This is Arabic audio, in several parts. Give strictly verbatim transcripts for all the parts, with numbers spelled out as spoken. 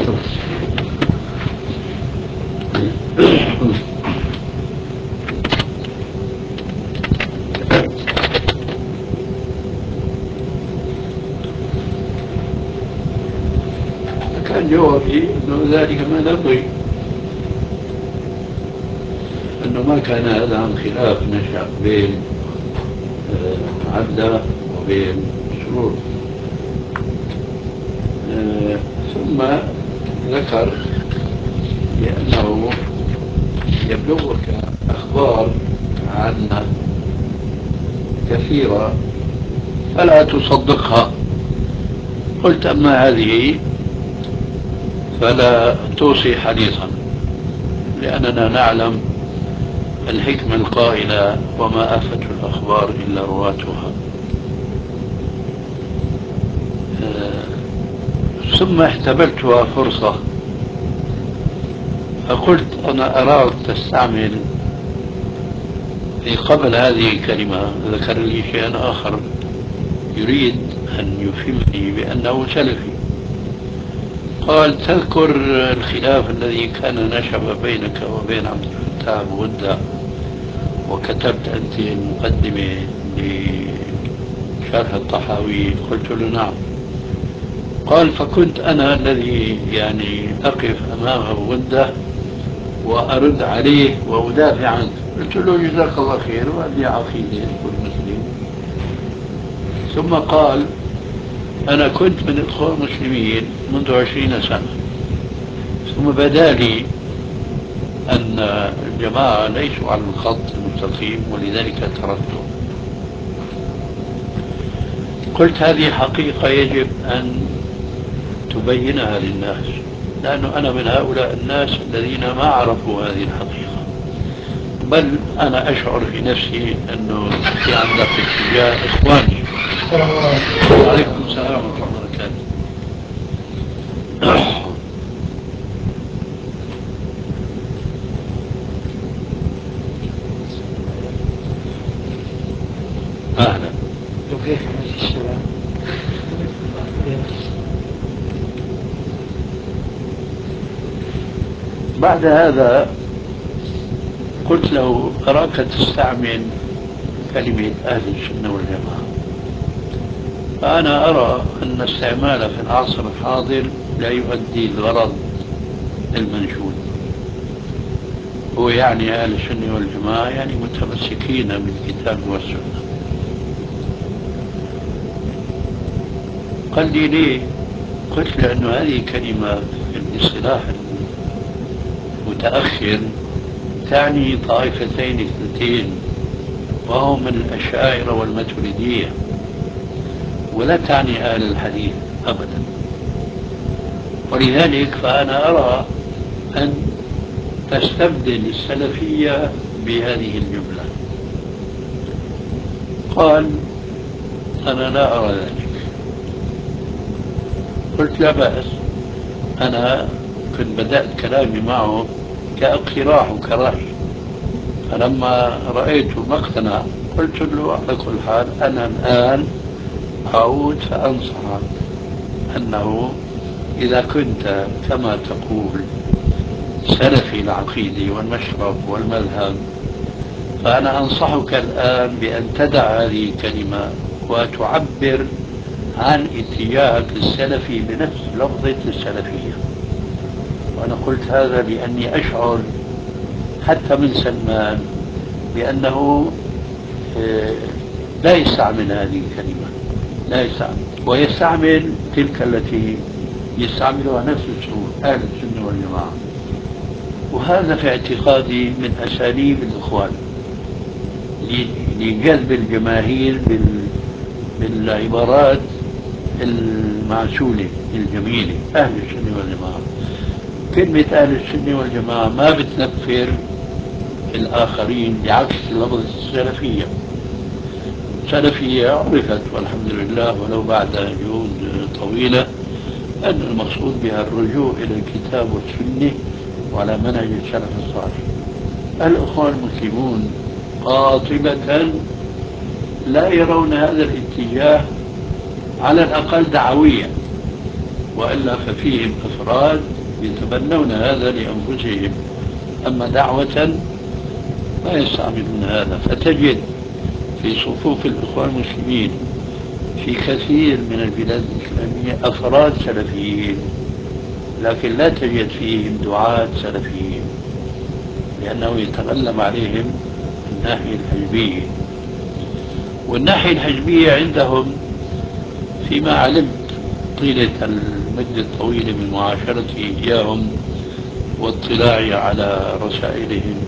كان جوابي أنه ذلك ما نبغي، أنه ما كان هذا عن خلاف نشأ بين عبده وبين سرور. ثم ذكر بأنه يبلغك أخبار عنا كثيرة فلا تصدقها. قلت أما هذه فلا توصي حديثا، لأننا نعلم الحكمة القائلة وما آفة الأخبار إلا رواتها. ثم احتملتها فرصة فقلت أنا أراك تستعمل قبل هذه الكلمة، ذكر لي شيئا آخر يريد أن يفهمني بأنه سلفي. قال تذكر الخلاف الذي كان نشب بينك وبين عبد الفتاح بغدة، وكتبت أنت المقدمة لشرح الطحاوي؟ قلت له نعم. قال فكنت أنا الذي يعني أقف أمامه بغدة وأرد عليه وأدافع عنه. قلت له جزاك الله خير، وهذه عقيدة كل مسلم. ثم قال أنا كنت من إخوان المسلمين منذ عشرين سنة، ثم بدا لي أن الجماعة ليسوا على الخط المستقيم ولذلك تركتهم. قلت هذه حقيقة يجب أن تبينها للناس، لأنه أنا من هؤلاء الناس الذين ما عرفوا هذه الحقيقة، بل أنا أشعر في نفسي أنه في عندك اتجاه إخواني. وعليكم السلام ورحمة الله وبركاته. أهلا. بعد هذا قلت له أراك تستعمل كلمة أهل السنة والجماعة، فأنا أرى أن استعمالها في العصر الحاضر لا يؤدي الغرض المنشود. هو يعني أهل السنة والجماعة يعني متمسكين بالكتاب والسنة. قال لي ليه؟ قلت لأنه هذه كلمة في الاصطلاح المتأخر تعني طائفتين اثنتين، وهم الأشاعرة والماتريدية، ولا تعني أهل الحديث أبدا. ولذلك فأنا أرى أن تستبدل السلفية بهذه الجملة. قال أنا لا أرى ذلك. قلت لا بأس، أنا كنت بدأت كلامي معه كاقتراح وكرأي، فلما رأيته ما اقتنع قلت له على كل حال أنا الآن أعود فأنصحك أنه إذا كنت كما تقول سلفي العقيدة والمشرب والمذهب، فأنا أنصحك الآن بأن تدع هذه الكلمة وتعبر عن اتجاهك السلفي بنفس لفظة السلفية. وأنا قلت هذا لأني أشعر حتى من سلمان بأنه لا يستعمل هذه الكلمة، لا يستعمل، ويستعمل تلك التي يستعملها نفس السنة أهل السنة والجماعة. وهذا في اعتقادي من أساليب الإخوان لجذب الجماهير بالعبارات المعسولة الجميلة. أهل السنة والجماعة، كلمة أهل السنة والجماعة ما بتنفر الآخرين، بعكس لفظ السلفية. السلفية عرفت والحمد لله ولو بعد جهود طويلة أن المقصود بها الرجوع إلى الكتاب والسنة وعلى منهج السلف الصالح. الأخوان المسلمون قاطبة لا يرون هذا الاتجاه على الأقل دعويا، وإلا ففيهم أفراد يتبنون هذا لأنفسهم، أما دعوة لا يستعملون هذا. فتجد في صفوف الإخوان المسلمين في كثير من البلاد الإسلامية أفراد سلفيين، لكن لا تجد فيهم دعاة سلفيين، لأنه يتغلب عليهم الناحية الحزبية. والناحية الحزبية عندهم فيما علمت طيلة المدة الطويلة من معاشرتي إياهم واطلاعي على رسائلهم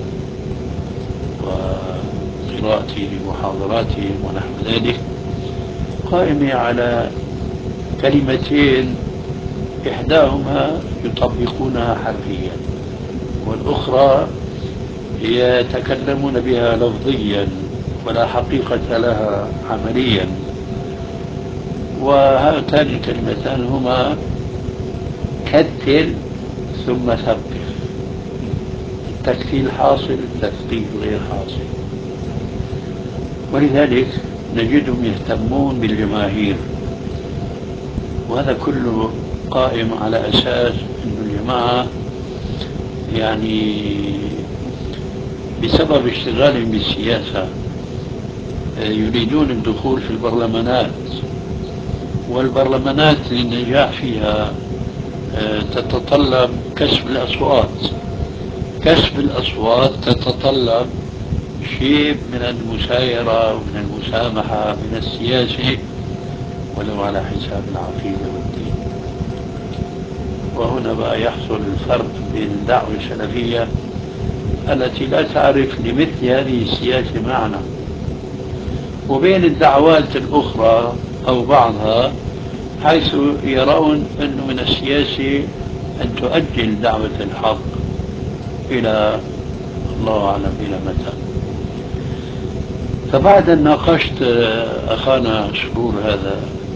وقراءتي لمحاضراتهم ونحو ذلك، قائمة على كلمتين إحداهما يطبقونها حرفيا، والأخرى يتكلمون بها لفظيا ولا حقيقة لها عمليا. وهاتان الكلمتان هما كتل ثم ثقف. التكتيل حاصل، التثقيف غير حاصل. ولذلك نجدهم يهتمون بالجماهير، وهذا كله قائم على أساس أن الجماعة يعني بسبب اشتغالهم بالسياسة يريدون الدخول في البرلمانات، والبرلمانات للنجاح فيها تتطلب كسب الأصوات. كسب الأصوات تتطلب شيء من المسايرة ومن المسامحة من السياسة، ولو على حساب العقيدة والدين. وهنا بقى يحصل الفرق بين الدعوة السلفية التي لا تعرف لمثل هذه السياسة معنى، وبين الدعوات الأخرى أو بعضها، حيث يرون أنه من السياسة أن تؤجل دعوة الحق إلى الله أعلم إلى متى. فبعد أن ناقشت أخانا سرور هذا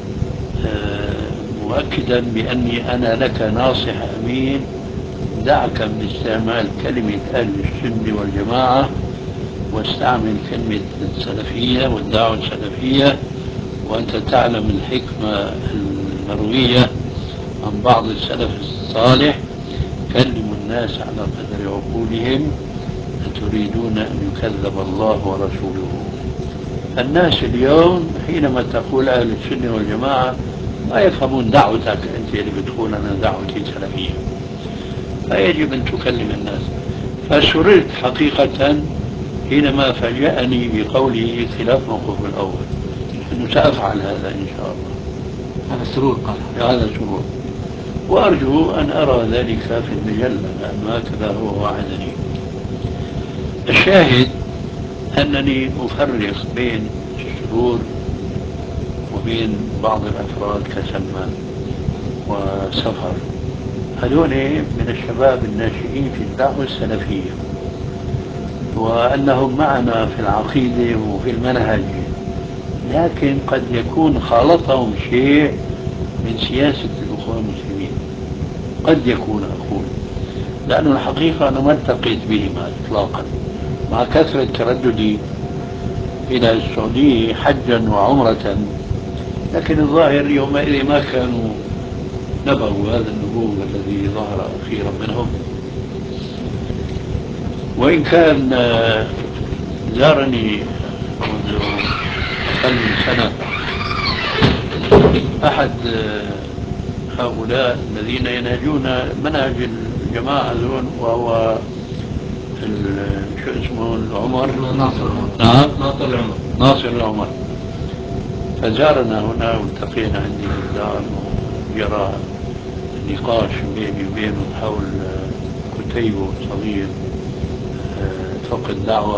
مؤكدا بأني أنا لك ناصح أمين، دعك من استعمال كلمة أهل السنة والجماعة واستعمل كلمة السلفية والدعوة السلفية، وأنت تعلم الحكمة المروية عن بعض السلف الصالح: كلموا الناس على قدر عقولهم أتريدون أن يكذب الله ورسوله. الناس اليوم حينما تقول أهل السنة والجماعة ما يفهمون دعوتك أنت اللي بتقول أنا دعوتي سلفية، فيجب أن تكلم الناس. فسررت حقيقة حينما فاجأني بقوله خلاف موقف الأول، أنه سأفعل هذا إن شاء الله. هذا سرور قال هذا سرور، وأرجو أن أرى ذلك في المجلة، لأن هكذا هو وعدني. الشاهد أنني أفرق بين السرور وبين بعض الأفراد كسلمان وسفر. هذول من الشباب الناشئين في الدعوة السلفية، وأنهم معنا في العقيدة وفي المنهج، لكن قد يكون خالطهم شيء من سياسة الأخوان المسلمين، قد يكون أقول، لأن الحقيقة أنا ما التقيت بهم إطلاقا، مع كثرة ترددي إلى السعودية حجا وعمرة، لكن الظاهر يومئذ ما كانوا نبغوا هذا النبوغ الذي ظهر أخيرا منهم. وإن كان زارني منذ أقل من سنة أحد هؤلاء الذين ينهجون منهج الجماعة هذول، وهو شو اسمه العمر ناصر نعم ناصر العمر ناصر العمر. فزارنا هنا والتقينا عندي في الدار، وجرى نقاش بيني وبينه حول كتيبه صغير فقه الدعوة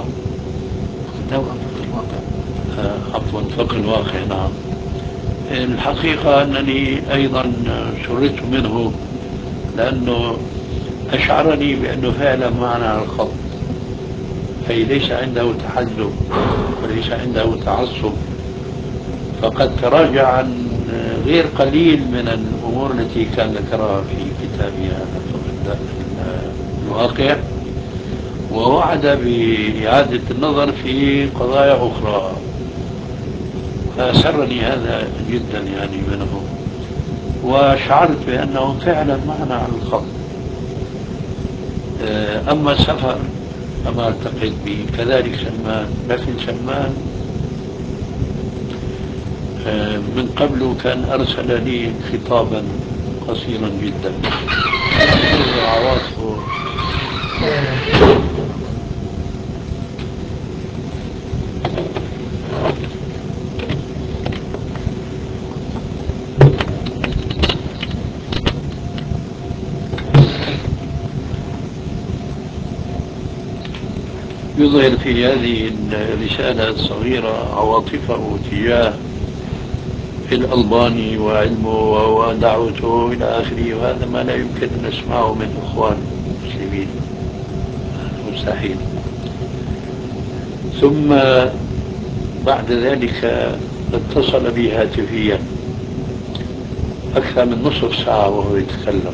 عفوا فقه الواقع. نعم، الحقيقة أنني أيضا سررت منه، لأنه أشعرني بأنه فعلا معنا على الخط، أي ليس عنده تحزب وليس عنده تعصب، فقد تراجع عن غير قليل من الأمور التي كان ذكرها في كتابه هذا فقه الواقع، ووعد بإعادة النظر في قضايا أخرى. فسرني هذا جدا يعني منه. وشعرت بأنهم فعلا معنا على الخط. أما سفر فما التقيت به، كذلك سلمان. لكن سلمان من قبل كان أرسل لي خطابا قصيرا جدا عواطفه. يظهر في هذه الرسالة الصغيرة عواطفه تجاه الألباني وعلمه ودعوته إلى آخره، وهذا ما لا يمكن أن نسمعه من إخوان مسلمين، مستحيل. ثم بعد ذلك اتصل بي هاتفيا أكثر من نصف ساعة وهو يتكلم،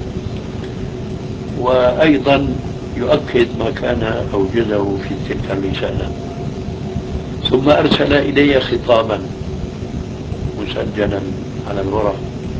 وأيضا يؤكد ما كان أوجده في تلك الرسالة. ثم أرسل إلي خطابا مسجلا على الورق،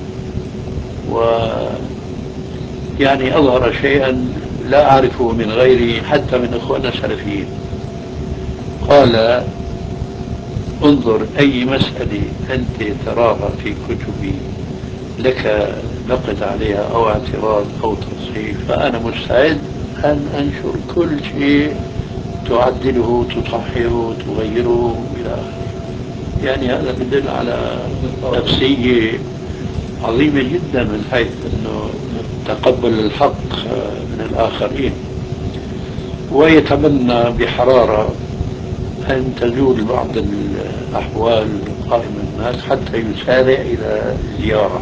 ويعني أظهر شيئا لا أعرفه من غيري حتى من إخواننا السلفيين. قال: انظر، أي مسألة أنت تراها في كتبي لك نقد عليها أو اعتراض أو تصحيح، فأنا مستعد أن أنشر كل شيء تعدله تصححه تغيره إلى آخره. يعني هذا يدل على نفسية عظيمة جدا من حيث أنه تقبل الحق من الآخرين، ويتمنى بحرارة أن تزول بعض الأحوال القائمة الناس حتى يسارع إلى زيارة.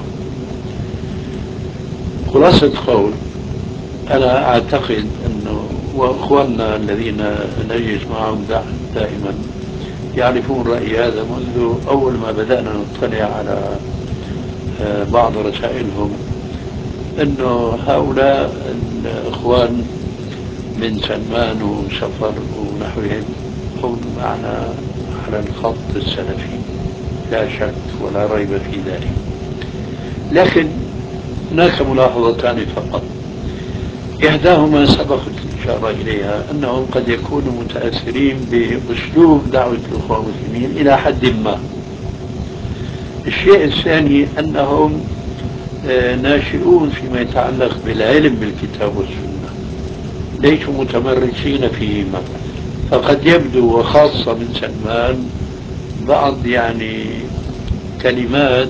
خلاصة قول، أنا أعتقد أنه وأخواننا الذين نجلس معهم دائما يعرفون رأيي هذا منذ أول ما بدأنا نطلع على بعض رسائلهم، أنه هؤلاء الإخوان من سلمان وسفر ونحوهم هم معنا على الخط السلفي، لا شك ولا ريب في ذلك. لكن هناك ملاحظتان فقط، إحداهما سبقت الإشارة إليها، أنهم قد يكونوا متأثرين بأسلوب دعوة الإخوان المسلمين إلى حد ما. الشيء الثاني أنهم ناشئون فيما يتعلق بالعلم بالكتاب والسنة، ليسوا متمرسين فيهما، فقد يبدو وخاصة من سلمان بعض يعني كلمات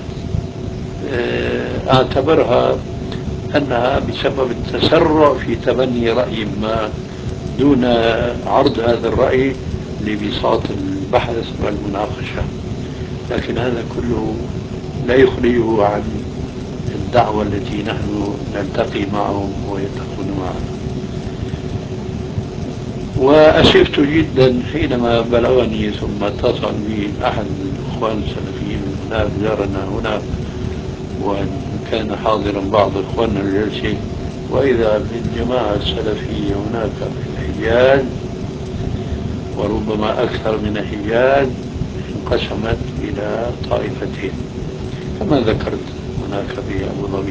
أعتبرها أنها بسبب التسرع في تبني رأي ما دون عرض هذا الرأي لبساط البحث والمناقشة. لكن هذا كله لا يخرجه عن الدعوة التي نحن نلتقي معهم ويلتقون معنا. وأسفت جدا حينما بلغني ثم اتصل بي أحد الإخوان السلفيين من هناك، زارنا هناك وكان حاضرا بعض إخواننا الجلسة، وإذا بالجماعة السلفية هناك في الحجاز وربما أكثر من الحجاز انقسمت إلى طائفتين كما ذكرت هناك في أبو ظبي.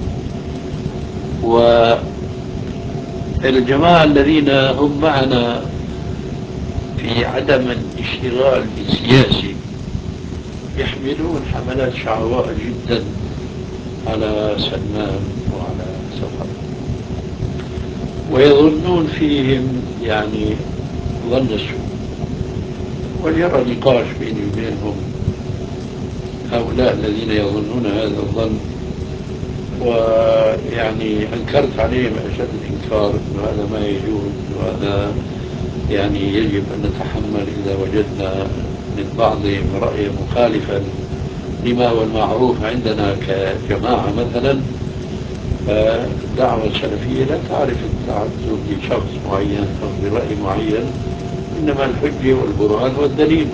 والجماعة الذين هم معنا في عدم الاشتغال بالسياسة يحملون حملات شعواء جدا على سلمان وعلى سفر، ويظنون فيهم يعني ظن السوء، وجرى نقاش بيني وبينهم هؤلاء الذين يظنون هذا الظن، ويعني أنكرت عليهم أشد الإنكار أن هذا ما يجوز، وهذا يعني يجب أن نتحمل إذا وجدنا من بعضهم رأيا مخالفا لما هو المعروف عندنا كجماعة مثلا. فالدعوة السلفية لا تعرف التعدد لشخص معين أو برأي معين، إنما الحجة والبرهان والدليل.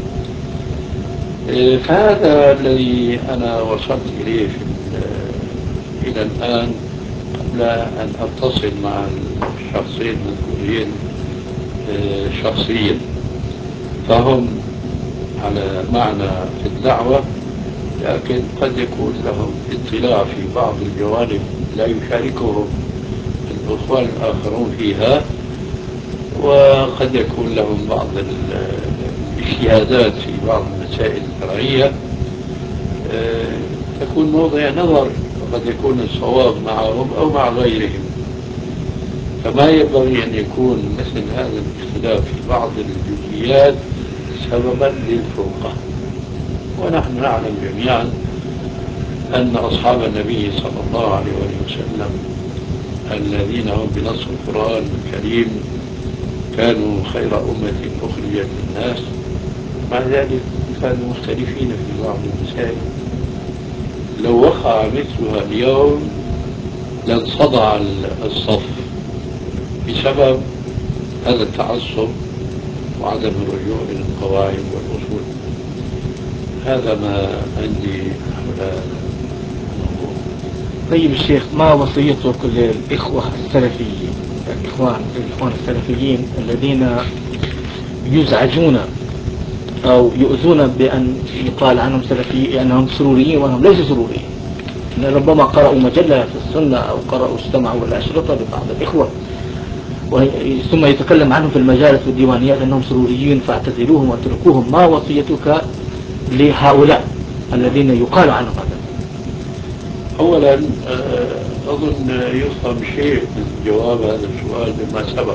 فهذا الذي أنا وصلت إليه في إلى الآن قبل أن أتصل مع الشخصين المذكورين شخصيا. فهم على معنى في الدعوة لكن قد يكون لهم اطلاع في بعض الجوانب لا يشاركهم الأخوان الآخرون فيها، وقد يكون لهم بعض الاجتهادات في بعض المسائل الفرعية تكون موضع نظر، وقد يكون الصواب معهم أو مع غيرهم. فما ينبغي أن يكون مثل هذا الاختلاف في بعض الجزئيات سببا للفرقة. ونحن نعلم جميعا أن أصحاب النبي صلى الله عليه وسلم الذين هم بنص القرآن الكريم كانوا خير أمة أخرجت للناس، مع ذلك كانوا مختلفين في بعض المسائل. لو وقع مثلها اليوم لانصدع الصف بسبب هذا التعصب وعدم الرجوع إلى القواعد والأصول. هذا ما عندي حول هذا الموضوع. طيب الشيخ، ما وصيتك للإخوة السلفيين، الإخوان الإخوان السلفيين الذين يزعجون أو يؤذون بأن يقال عنهم سلفي أنهم سروريين وهم ليسوا سروريين؟ ربما قرأوا مجلة في السنة أو قرأوا استمعوا الأشرطة لبعض الإخوة ثم يتكلم عنهم في المجالس والديوانيات أنهم سروريين فاعتزلوهم واتركوهم. ما وصيتك لهؤلاء الذين يقال عنهم هذا؟ أولا أظن يفهم شيء من جواب هذا السؤال مما سبق.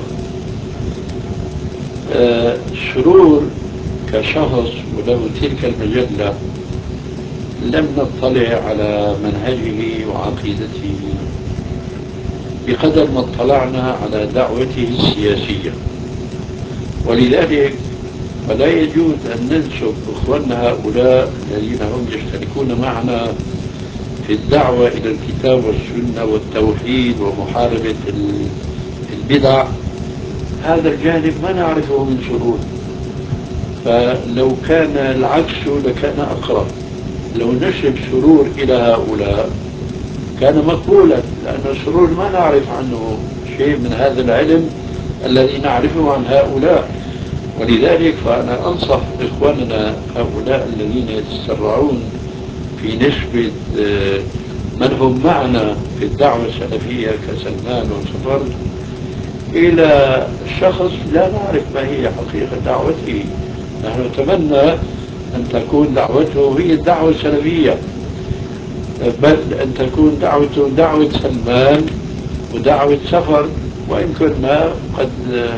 سرور كشخص وله تلك المجلة لم نطلع على منهجه وعقيدته بقدر ما اطلعنا على دعوته السياسية، ولذلك فلا يجوز أن ننسب إخواننا هؤلاء الذين هم يشتركون معنا في الدعوة إلى الكتاب والسنة والتوحيد ومحاربة البدع، هذا الجانب ما نعرفه من سرور. فلو كان العكس لكان أقرب. لو نسب سرور إلى هؤلاء كان مقبولا، لأن السرور ما نعرف عنه شيء من هذا العلم الذي نعرفه عن هؤلاء. ولذلك فأنا أنصح إخواننا هؤلاء الذين يتسرعون في نسبة من هم معنا في الدعوة السلفية كسلمان وصفر إلى شخص لا نعرف ما هي حقيقة دعوته. نحن نتمنى أن تكون دعوته هي الدعوة السلفية، بل أن تكون دعوته دعوة سلمان ودعوة سفر. وإن كنا قد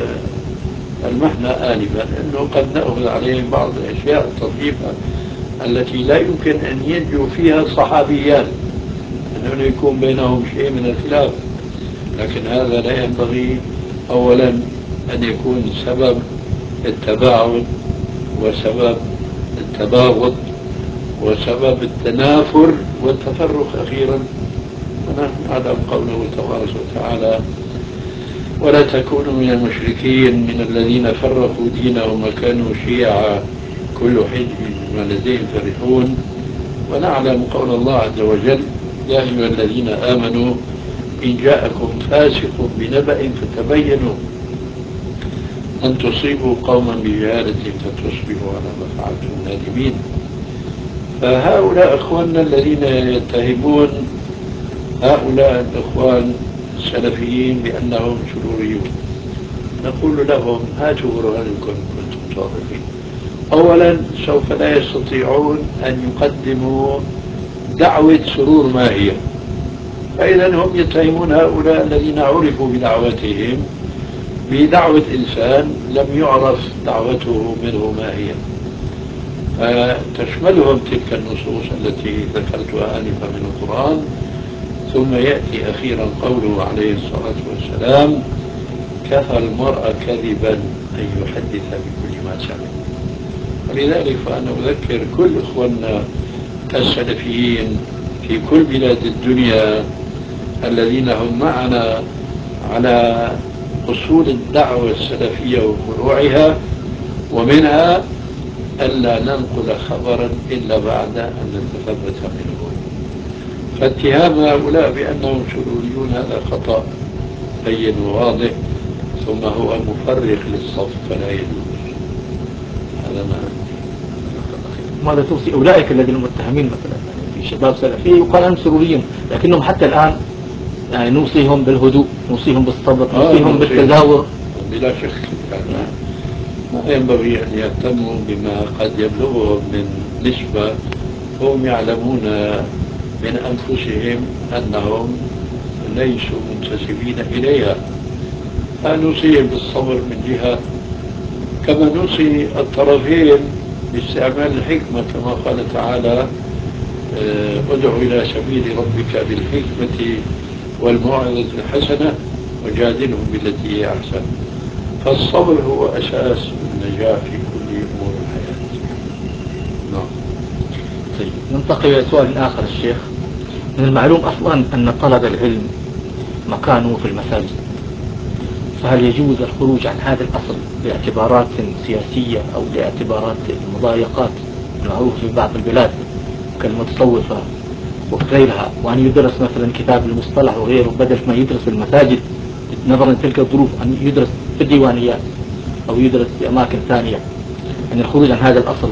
المحنا آنفا أنه قد نأخذ عليهم بعض الأشياء الطفيفة التي لا يمكن أن ينجو فيها الصحابيان، أنه يكون بينهم شيء من الخلاف. لكن هذا لا ينبغي أولا أن يكون سبب التباعد وسبب التباغض وسبب التنافر والتفرق أخيرا. ونحن نعلم قوله تبارك وتعالى: ولا تكونوا من المشركين من الذين فرقوا دينهم وكانوا شيعا كل حزب بما لديهم فرحون. ونعلم قول الله عز وجل: يا أيها الذين آمنوا إن جاءكم فاسق بنبأ فتبينوا أن تصيبوا قوما بجهالة فتصبحوا على ما فعلتم نادمين. فهؤلاء إخواننا الذين يتهمون هؤلاء الإخوان السلفيين بأنهم سروريون، نقول لهم: هاتوا برهانكم كنتم صادقين. أولا سوف لا يستطيعون أن يقدموا دعوة سرور ما هي، فإذا هم يتهمون هؤلاء الذين عرفوا بدعوتهم بدعوة إنسان لم يعرف دعوته منه ما هي. فتشملهم تلك النصوص التي ذكرتها آنفا من القرآن. ثم يأتي أخيرا قوله عليه الصلاة والسلام: كفى المرء كذبا أن يحدث بكل ما سمع. ولذلك فأنا أذكر كل إخواننا السلفيين في كل بلاد الدنيا الذين هم معنا على أصول الدعوة السلفية وفروعها ومنها ألا ننقل خبرا إلا بعد أن نتثبت منه. فاتهام هؤلاء بأنهم سروريون هذا خطأ بين وواضح، ثم هو مفرق للصف فلا يجوز. هذا ما ماذا توصي أولئك الذين متهمين مثلا يعني في شباب سلفي وقال أنهم سروريين لكنهم حتى الآن يعني نوصيهم بالهدوء، نوصيهم بالصبر، نوصيهم آه بالتزاور. بلا شك يعني ما ينبغي أن يهتموا بما قد يبلغهم من نسبة هم يعلمون من أنفسهم أنهم ليسوا منتسبين إليها. فنوصيهم بالصبر من جهة، كما نوصي الطرفين باستعمال الحكمة كما قال تعالى ادع إلى سبيل ربك بالحكمة والموعظة الحسنة وجادلهم بالتي هي أحسن. فالصبر هو أساس النجاح في كل أمور الحياة. نعم. طيب ننتقل إلى سؤال آخر الشيخ. من المعلوم أصلا أن طلب العلم مكانه في المساجد، فهل يجوز الخروج عن هذا الأصل لاعتبارات سياسية أو لاعتبارات المضايقات المعروفة في بعض البلاد كالمتصوفة وغيرها، وأن يدرس مثلا كتاب المصطلح وغيره بدل ما يدرس في المساجد نظرا لتلك الظروف، أن يدرس في الديوانيات أو يدرس في أماكن ثانية، يعني الخروج عن هذا الأصل؟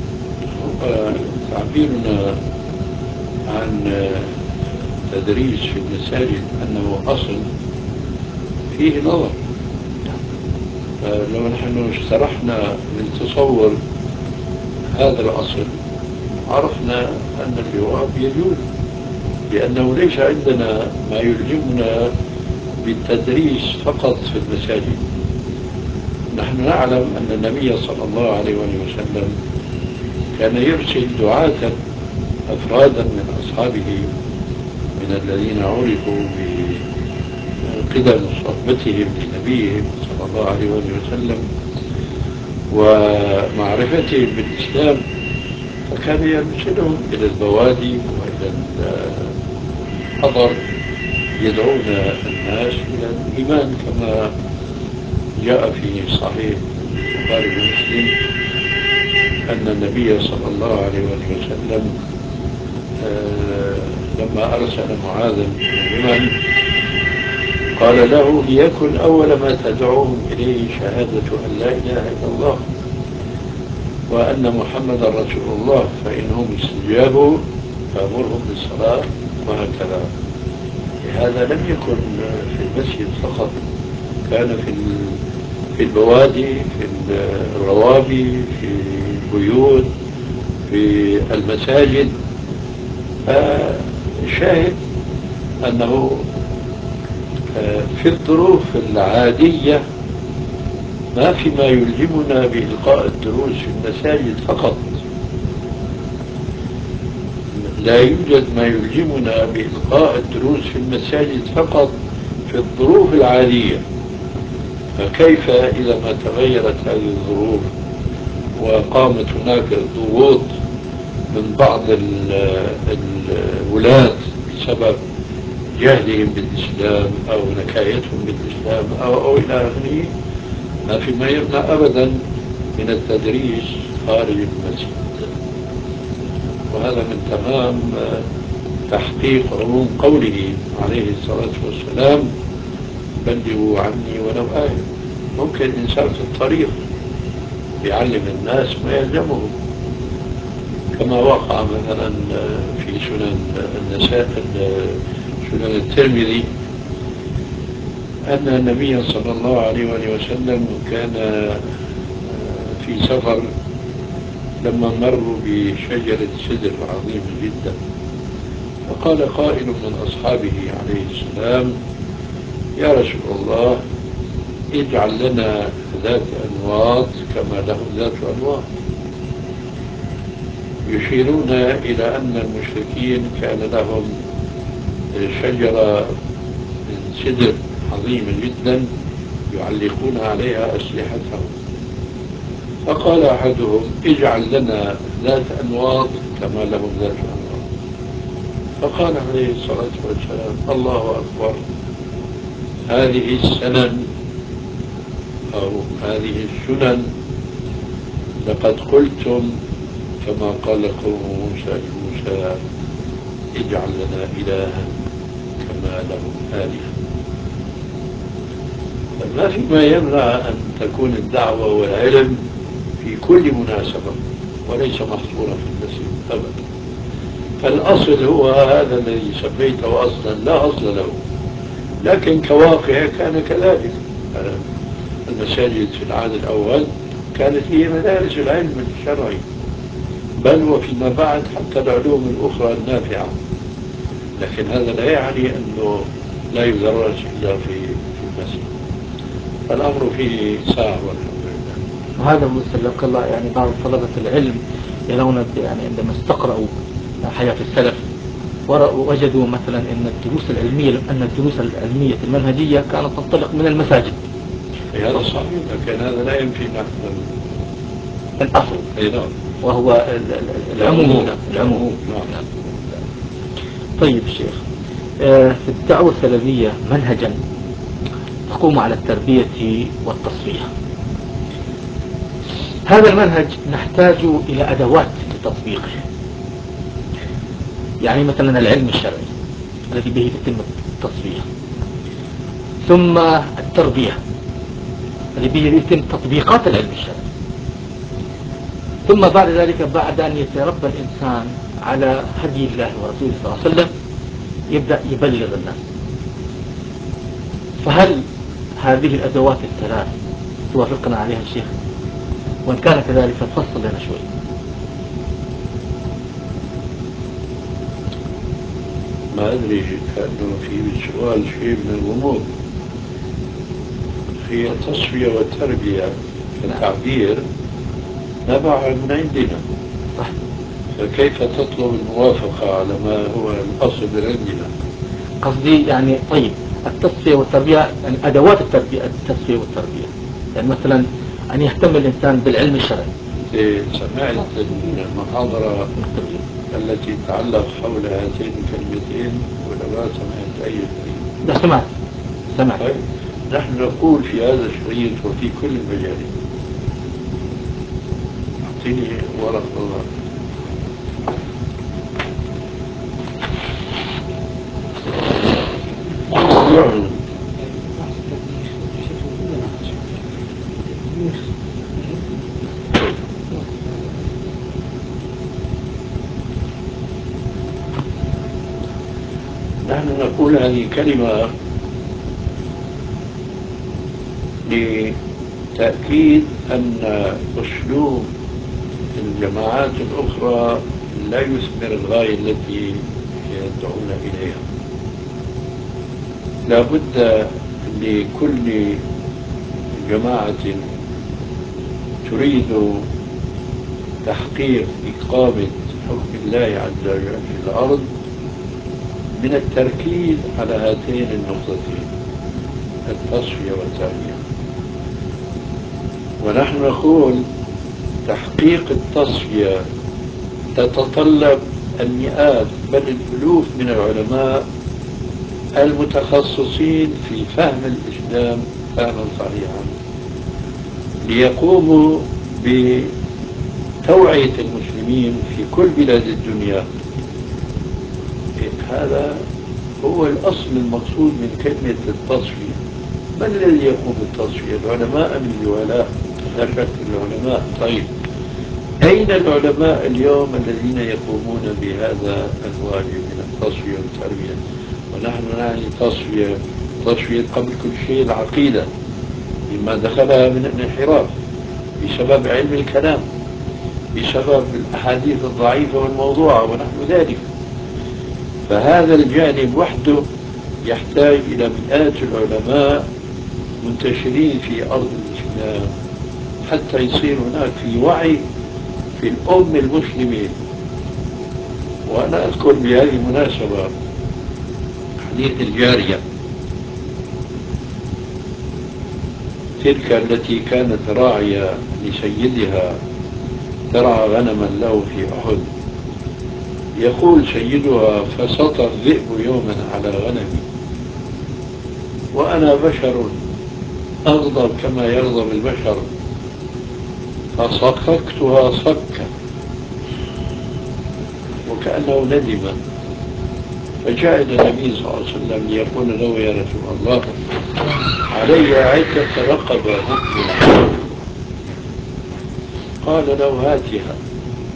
تعبيرنا عن تدريس في المساجد أنه أصل فيه نظر. لو نحن اشترحنا للتصور هذا الأصل عرفنا أن الجواب يجوز، لأنه ليس عندنا ما يلزمنا بالتدريس فقط في المساجد. نحن نعلم أن النبي صلى الله عليه وسلم كان يرسل دعاة أفرادا من أصحابه من الذين عرفوا بقدم صحبتهم لنبيهم صلى الله عليه وسلم ومعرفتهم بالإسلام، فكان يرسلهم إلى البوادي وإلى الحضر يدعون الناس إلى الإيمان، كما جاء في صحيح البخاري ومسلم أن النبي صلى الله عليه وسلم لما أرسل معاذا إلى اليمن قال له ليكن أول ما تدعوهم إليه شهادة أن لا إله إلا الله وأن محمدا رسول الله، فإنهم استجابوا فأمرهم بالصلاة، وهكذا. لهذا لم يكن في المسجد فقط، كان في في البوادي، في الروابي، في البيوت، في المساجد. فشاهد أنه في الظروف العادية ما في ما يلزمنا بإلقاء الدروس في المساجد فقط، لا يوجد ما يلزمنا بإلقاء الدروس في المساجد فقط في الظروف العادية. فكيف إذا ما تغيرت هذه الظروف وقامت هناك ضغوط من بعض الولاة بسبب جهلهم بالإسلام أو نكايتهم بالإسلام أو, أو إلى آخره، ما في ما يمنع أبدا من التدريس خارج المسجد. وهذا من تمام تحقيق عموم قوله عليه الصلاة والسلام بلغوا عني ولو آية. ممكن الإنسان في الطريق يعلم الناس ما يلزمهم، كما وقع مثلا في سنن النساء سنن الترمذي أن النبي صلى الله عليه وسلم كان في سفر لما مروا بشجرة سدر عظيمة جدا، فقال قائل من أصحابه عليه السلام يا رسول الله اجعل لنا ذات أنواط كما لهم ذات أنواط، يشيرون إلى أن المشركين كان لهم شجرة من سدر عظيمة جدا يعلقون عليها أسلحتهم. فقال أحدهم اجعل لنا ذات أنواط كما لهم ذات أنواط. فقال عليه الصلاة والسلام الله أكبر، هذه السنن أو هذه السنن لقد قلتم كما قال قوم موسى لموسى اجعل لنا إلها كما لهم آلهة. فما في ما يمنع أن تكون الدعوة والعلم في كل مناسبة، وليس محصورا في المسجد أبدا. فالأصل هو هذا الذي سميته أصلا لا أصل له، لكن كواقع كان كذلك. المساجد في العهد الأول كانت هي مدارس العلم الشرعي، بل وفيما بعد حتى العلوم الأخرى النافعة، لكن هذا لا يعني أنه لا يدرس إلا في في المسجد. فالأمر فيه ساعة والحمد لله. وهذا سلمك الله، يعني بعض طلبة العلم يرون يعني عندما استقرأوا حياة السلف وجدوا مثلا أن الدروس العلمية أن الدروس العلمية المنهجية كانت تنطلق من المساجد. هذا صحيح، لكن هذا لا ينفي نحن الأصل نعم، وهو العموم. العموم نعم. طيب شيخ، في الدعوة السلفية منهجا تقوم على التربية والتصفية. هذا المنهج نحتاج إلى أدوات لتطبيقه، يعني مثلا العلم الشرعي الذي به يتم التصفية، ثم التربية الذي به يتم تطبيقات العلم الشرعي، ثم بعد ذلك بعد أن يتربى الإنسان على هدي الله ورسوله صلى الله عليه وسلم يبدأ يبلغ الناس. فهل هذه الأدوات الثلاث توافقنا عليها الشيخ؟ وإن كان كذلك فصل لنا شوي. ما أدري كأنه في السؤال شيء من الغموض. هي التصفية والتربية كالتعبير نبع من عندنا، فكيف تطلب الموافقة على ما هو الأصل من عندنا؟ قصدي يعني طيب التصفية والتربية، يعني أدوات التربية التصفية والتربية، يعني مثلا أن يهتم الإنسان بالعلم الشرعي. سمعت المحاضرة التي تعلق حول هاتين الكلمتين ولا ما سمعت أي شيء؟ لا سمعت سمعت. طيب. نحن نقول في هذا الشريط وفي كل المجال. أعطيني ورق الله. نحن نقول هذه كلمة لتأكيد أن أسلوب الجماعات الأخرى لا يثمر الغاية التي يدعون إليها. لا بد لكل جماعة تريد تحقيق إقامة حكم الله عز وجل في الأرض من التركيز على هاتين النقطتين، التصفية والتربية. ونحن نقول تحقيق التصفية تتطلب المئات بل الألوف من العلماء المتخصصين في فهم الإسلام فهما صحيحا، ليقوموا بتوعية المسلمين في كل بلاد الدنيا. هذا هو الأصل المقصود من كلمة التصفية. من الذي يقوم بالتصفية؟ العلماء أم الجهلاء؟ لا شك العلماء. طيب، أين العلماء اليوم الذين يقومون بهذا الواجب من التصفية والتربية؟ ونحن نعني تصفية تصفية قبل كل شيء العقيدة مما دخلها من الانحراف بسبب علم الكلام، بسبب الأحاديث الضعيفة والموضوعة ونحو ذلك. فهذا الجانب وحده يحتاج إلى مئات العلماء منتشرين في أرض الإسلام حتى يصير هناك في وعي في الأم المسلمين. وأنا أذكر بهذه المناسبة حديث الجارية تلك التي كانت راعية لسيدها ترعى غنما له في أحد. يقول سيدها فسطى الذئب يوما على غنمي وأنا بشر أغضب كما يغضب البشر فصككتها صكا وكأنه ندم. فجاء إلى النبي صلى الله عليه وسلم ليقول له يا رسول الله علي عدة رقبة مؤمنة. قال له هاتها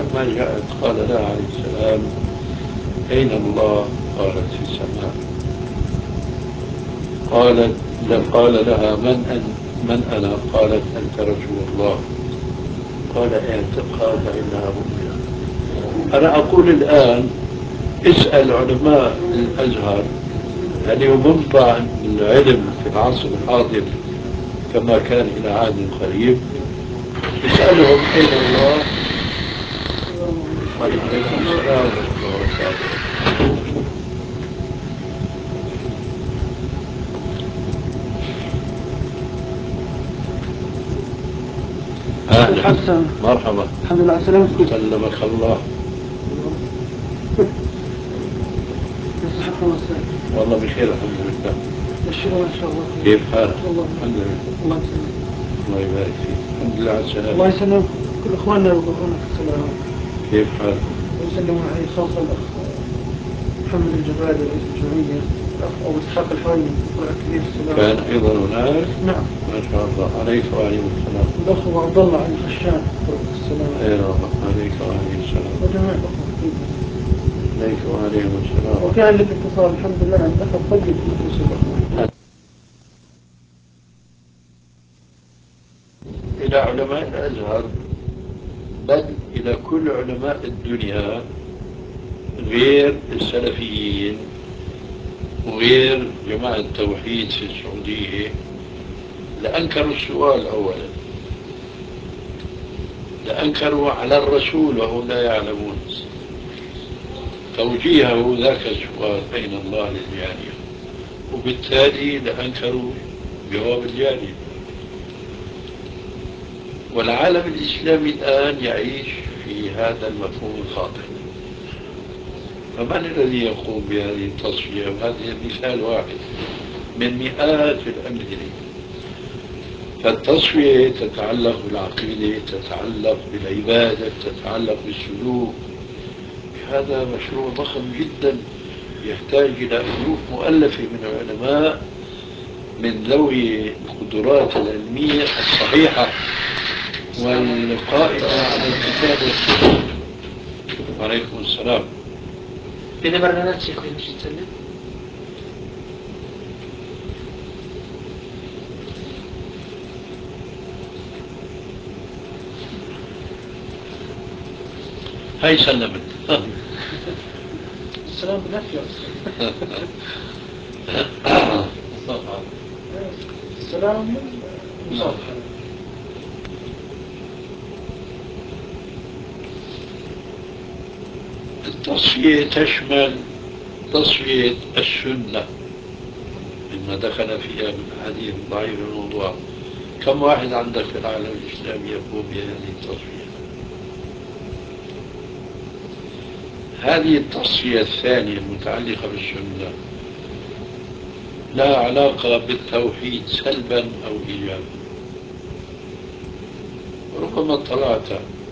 لما جاءت قال لها عليه السلام: أين الله؟ قالت: في السماء. قالت قال لها: من أن من أنا؟ قالت: أنت رسول الله. قال: اعتقها فإنها مؤمنة. أنا أقول الآن اسأل علماء الأزهر هل هو منبع العلم في العصر الحاضر كما كان إلى عهد قريب؟ اسألهم أين الله؟ وعليكم السلام ورحمة الله وبركاته. أهلا، مرحبا. الحمد لله على سلامتكم. سلمك الله. كيف صحتكم والسلام؟ والله بخير الحمد لله. بشرنا ان شاء الله. كيف حالك؟ والله الحمد لله. الله يسلمك. الله يبارك فيك. الحمد لله على السلامة. الله يسلمك كل اخواننا يقولون السلام. كيف حالك؟ ويسلمون عليه خاصة الاخ محمد الجبالي رئيس الجمعية، الاخ ابو اسحاق الحويني قراءة كبير السلام. كان ايضا هناك؟ نعم. ما شاء الله، عليك وعليكم السلام. الاخ ابو عبد الله علي خشان قراءة السلام. اي والله، عليك وعليكم السلام. وجميع الاخوة عليك وعليكم السلام. وكان لك اتصال الحمد لله عند اخ طيب في نفوس الاخوة. إلى علماء الأزهر، بل إلى كل علماء الدنيا غير السلفيين وغير جماعة التوحيد في السعودية، لأنكروا السؤال أولا، لأنكروا على الرسول وهم لا يعلمون توجيهه ذاك السؤال: أين الله للجارية؟ وبالتالي لأنكروا جواب الجارية. والعالم الإسلامي الآن يعيش في هذا المفهوم الخاطئ. فمن الذي يقوم بهذه التصفية؟ وهذا مثال واحد من مئات الأمثلة. فالتصفية تتعلق بالعقيدة، تتعلق بالعبادة، تتعلق بالسلوك. هذا مشروع ضخم جدا يحتاج إلى ألوف مؤلفة من العلماء من ذوي القدرات العلمية الصحيحة والقائمة على الكتاب والسنة. وعليكم السلام. إذا برنامج شيخ مش تسلم؟ هاي سلمت. السلام بنفي السلام مصافحة. التصفية تشمل تصفية السنة مما دخل فيها من حديث ضعيف الموضوع. كم واحد عندك في العالم الإسلامي يقوم بهذه التصفية؟ هذه التصفية الثانية المتعلقة بالسنة لا علاقة بالتوحيد سلبا أو إيجابا. ربما اطلعت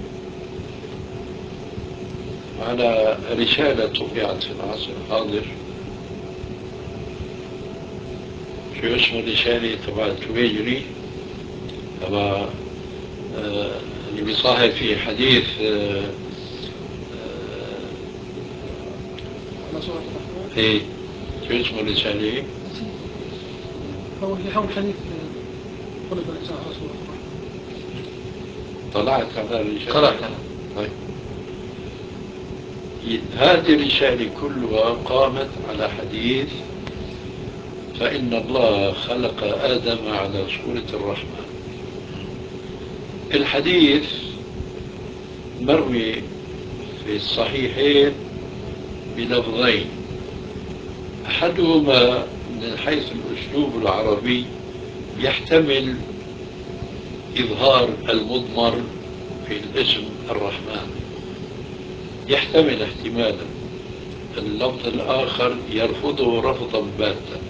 على رسالة طبعت في العصر الحاضر، شو اسمه الرسالة تبع التويجري، تبع آه اللي بيصاحب في حديث آه على صورة الرحمن. ايه شو اسمه الرسالة؟ هو في حول حديث خلق الإنسان على صورة الرحمن. طلعت على الرسالة؟ قرأت أنا. طيب، هذه الرسالة كلها قامت على حديث: فإن الله خلق آدم على صورة الرحمن. الحديث مروي في الصحيحين بلفظين، أحدهما من حيث الأسلوب العربي يحتمل إظهار المضمر في الاسم الرحمن، يحتمل احتمالا. اللفظ الآخر يرفضه رفضا باتا.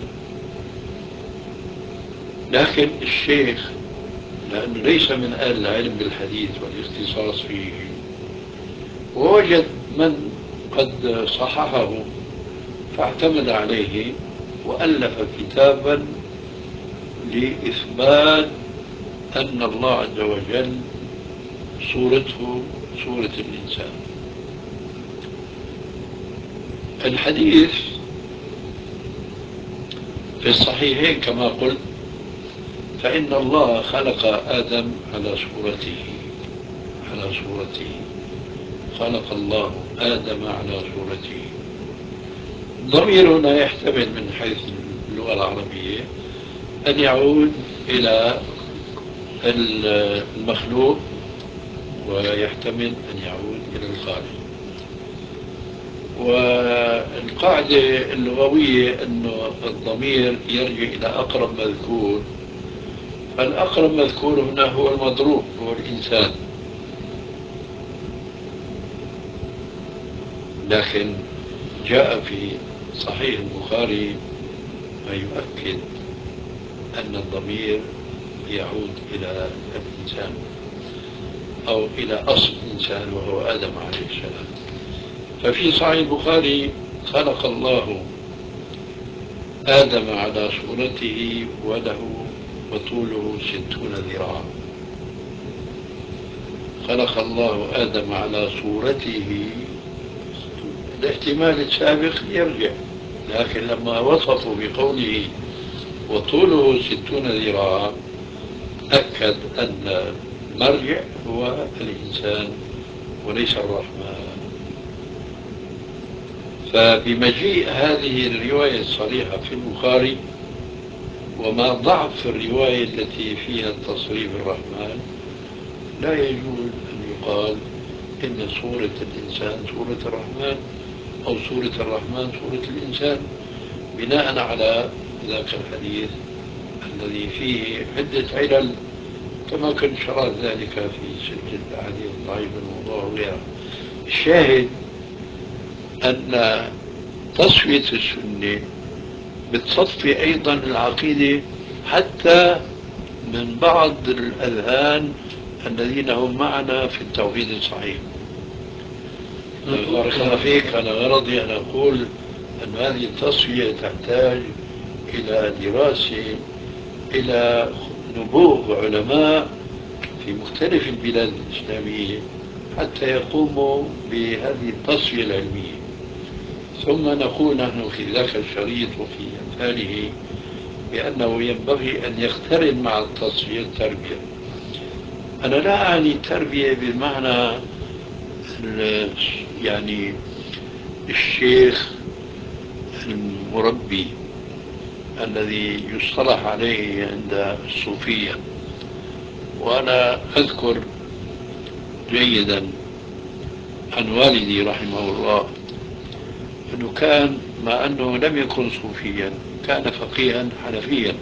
لكن الشيخ لأنه ليس من أهل العلم بالحديث والاختصاص فيه، ووجد من قد صححه فاعتمد عليه وألف كتابا لإثبات أن الله عز وجل صورته صورة الإنسان. الحديث في الصحيحين كما قلت، فإن الله خلق آدم على صورته على صورته خلق الله آدم على صورته. ضمير هنا يحتمل من حيث اللغة العربية أن يعود إلى المخلوق، ويحتمل أن يعود إلى الخالق. والقاعدة اللغوية أنه الضمير يرجع إلى أقرب مذكور، فالأقرب مذكور هنا هو المضروب، هو الإنسان. لكن جاء في صحيح البخاري ما يؤكد أن الضمير يعود إلى الإنسان أو إلى أصل الإنسان وهو آدم عليه السلام. ففي صحيح البخاري خلق الله آدم على صورته وله وطوله ستون ذراعا. خلق الله آدم على صورته، الاحتمال السابق يرجع، لكن لما وصفوا بقوله وطوله ستون ذراعا أكد أن المرجع هو الإنسان وليس الرحمن. فبمجيء هذه الرواية الصريحة في البخاري وما ضعف الرواية التي فيها التصريف الرحمن، لا يجوز أن يقال إن صورة الإنسان صورة الرحمن أو صورة الرحمن صورة الإنسان، بناء على ذاك الحديث الذي فيه عدة علل كما كنت شرحت ذلك في سلسلة الأحاديث الضعيفة الموضوع وغيرها. الشاهد أن تصفية السنة بتصفي أيضا العقيدة حتى من بعض الأذهان الذين هم معنا في التوحيد الصحيح. بارك الله فيك. أنا غرضي أن أقول أن هذه التصفية تحتاج إلى دراسة، إلى نبوغ علماء في مختلف البلاد الإسلامية حتى يقوموا بهذه التصفية العلمية. ثم نقول نحن في ذاك الشريط وفي أمثاله بأنه ينبغي أن يقترن مع التصفية التربية. أنا لا أعني التربية بمعنى يعني الشيخ المربي الذي يصطلح عليه عند الصوفية. وأنا أذكر جيدا عن والدي رحمه الله أنه كان، مع أنه لم يكن صوفيا، كان فقيها حنفيا،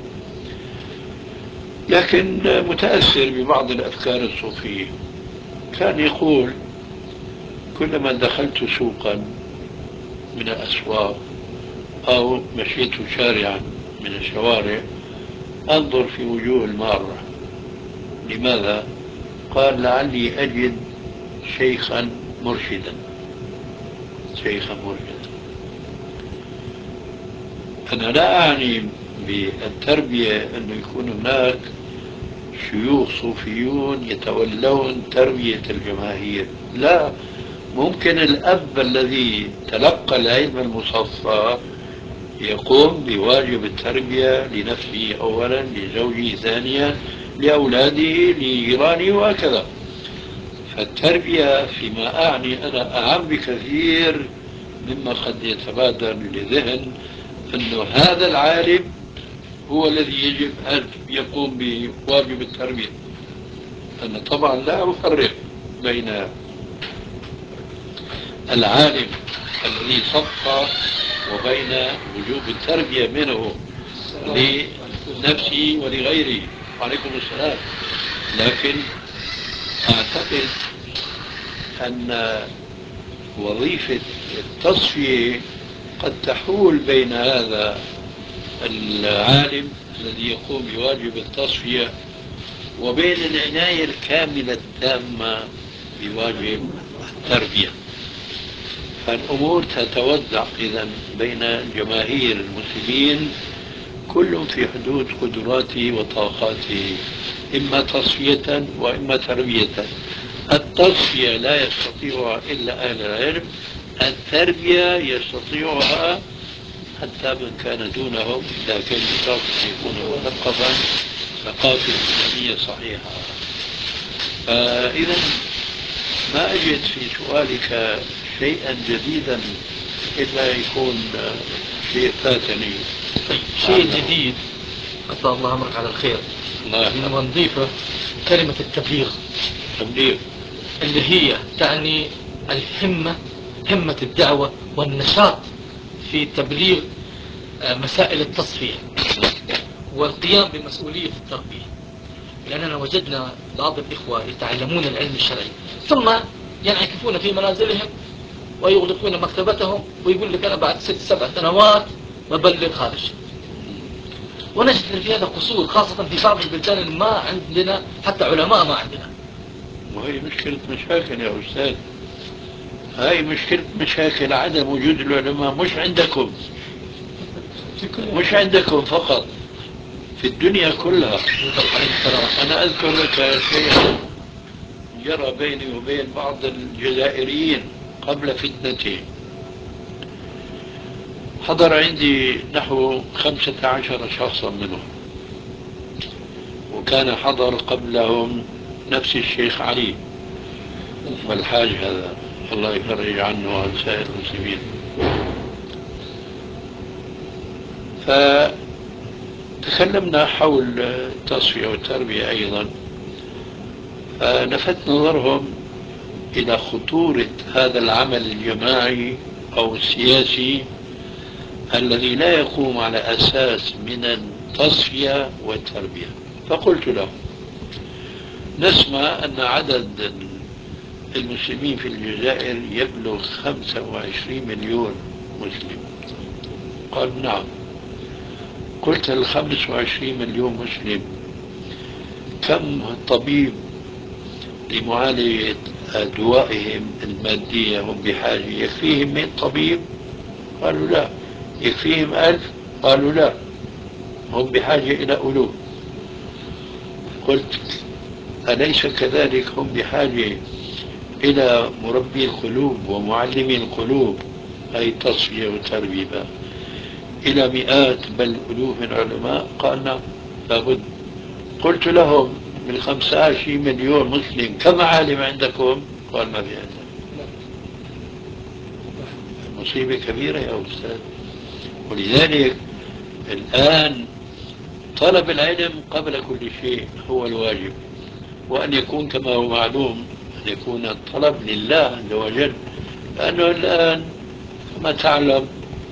لكن متأثر ببعض الأفكار الصوفية. كان يقول كلما دخلت سوقا من الأسواق أو مشيت شارعا من الشوارع أنظر في وجوه المارة. لماذا؟ قال لعلي أجد شيخا مرشدا شيخا مرشدا. أنا لا أعني بالتربية أنه يكون هناك شيوخ صوفيون يتولون تربية الجماهير، لا. ممكن الأب الذي تلقى العلم المصفى يقوم بواجب التربية لنفسه أولا، لزوجه ثانيا، لأولاده، لجيرانه، وهكذا. فالتربية فيما أعني أنا أعم بكثير مما قد يتبادر لذهن أنه هذا العالم هو الذي يجب أن يقوم بواجب التربية. أنا طبعا لا أفرق بين العالم الذي صفى وبين وجوب التربية منه لنفسه ولغيره. وعليكم السلام. لكن أعتقد أن وظيفة التصفية قد تحول بين هذا العالم الذي يقوم بواجب التصفية وبين العناية الكاملة التامة بواجب التربية. فالأمور تتوزع إذن بين جماهير المسلمين كل في حدود قدراته وطاقاته، إما تصفية وإما تربية. التصفية لا يستطيعها إلا أهل العلم، التربية يستطيعها حتى من كان دونهم إذا كان بشرط أن يكون مثقفا ثقافة إسلامية صحيحة. فإذا ما أجد في سؤالك شيئا جديدا إلا يكون شيء فاتني. شيء جديد أسأل الله أمرك على الخير الله ونضيفه كلمة التبليغ. تبليغ اللي هي تعني الهمة، همة الدعوة والنشاط في تبليغ مسائل التصفية والقيام بمسؤولية التربية. لأننا وجدنا بعض الإخوة يتعلمون العلم الشرعي ثم ينعكفون في منازلهم ويغلقون مكتبتهم ويقول لك أنا بعد ست سبع سنوات ببلغ هذا الشيء. ونجد في هذا قصور خاصة في بعض البلدان اللي ما عندنا حتى علماء ما عندنا. وهي مشكلة مشاكل يا أستاذ، هاي مشكلة مشاكل عدم وجود العلماء، مش عندكم مش عندكم فقط، في الدنيا كلها. أنا أذكر لك شيئا جرى بيني وبين بعض الجزائريين قبل فتنته. حضر عندي نحو خمسة عشر شخصا منهم، وكان حضر قبلهم نفس الشيخ علي والحاج هذا الله يفرج عنه وعن سائر المسلمين. فتكلمنا حول التصفية والتربية أيضا، فلفت نظرهم إلى خطورة هذا العمل الجماعي أو السياسي الذي لا يقوم على أساس من التصفية والتربية. فقلت له نسمع أن عدد المسلمين في الجزائر يبلغ خمسة وعشرين مليون مسلم. قال نعم. قلت الخمس وعشرين مليون مسلم كم طبيب لمعالجة أدوائهم المادية هم بحاجة؟ يكفيهم مئة طبيب؟ قالوا لا. يكفيهم ألف؟ قالوا لا، هم بحاجة إلى ألوف. قلت أليس كذلك هم بحاجة إلى مربي القلوب ومعلمي القلوب، أي تصفية وتربية، إلى مئات بل ألوف من العلماء؟ قال نعم لابد. قلت لهم من خمسة وعشرين مليون مسلم كم عالم عندكم؟ قال ما في عندنا. مصيبة كبيرة يا أستاذ. ولذلك الآن طلب العلم قبل كل شيء هو الواجب، وأن يكون كما هو معلوم أن يكون الطلب لله عز وجل. لأنه الآن كما تعلم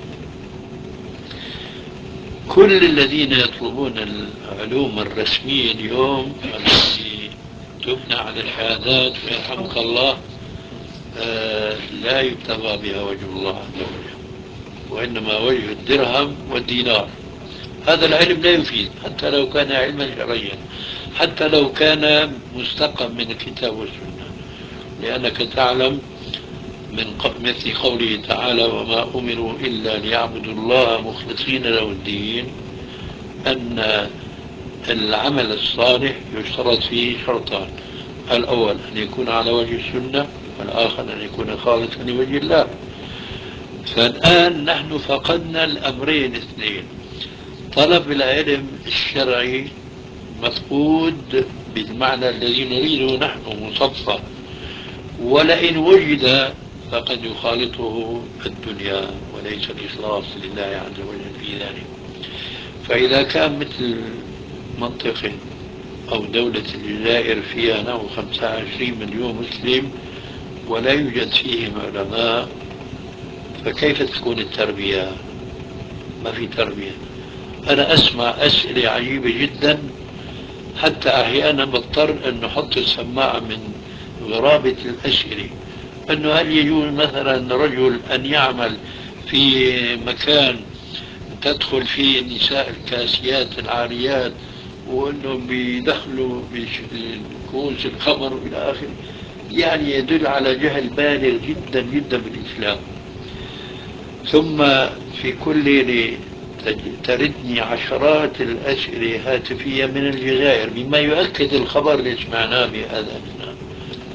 كل الذين يطلبون العلوم الرسمية اليوم التي تبنى على الشهادات ويرحمك الله آه لا يبتغى بها وجه الله عز وجل، وإنما وجه الدرهم والدينار. هذا العلم لا يفيد حتى لو كان علما شرعيا، حتى لو كان مستقم من الكتاب والسنة. لأنك تعلم من مثل قوله تعالى وما أمروا إلا ليعبدوا الله مخلصين له الدين، أن العمل الصالح يشترط فيه شرطان: الأول أن يكون على وجه السنة، والآخر أن يكون خالصا لوجه الله. فالآن نحن فقدنا الأمرين الاثنين. طلب العلم الشرعي مفقود بالمعنى الذي نريده نحن مصفى، ولئن وجد فقد يخالطه الدنيا وليس الإخلاص لله عز وجل في ذلك. فإذا كان مثل منطقة أو دولة الجزائر فيها نحو خمسة وعشرين مليون مسلم ولا يوجد فيهم علماء، فكيف تكون التربية؟ ما في تربية. أنا أسمع أسئلة عجيبة جدا، حتى أحيانا بضطر أن نحط السماعة من غرابة الأسئلة. أنه هل يجوز مثلا رجل أن يعمل في مكان تدخل فيه النساء الكاسيات العاريات وأنه بيدخلوا بكؤوس الخمر وإلى آخره؟ يعني يدل على جهل بالغ جدا جدا بالإسلام. ثم في كل ليلة تردني عشرات الأسئلة هاتفية من الجزائر بما يؤكد الخبر اللي سمعناه بهذا الإسلام.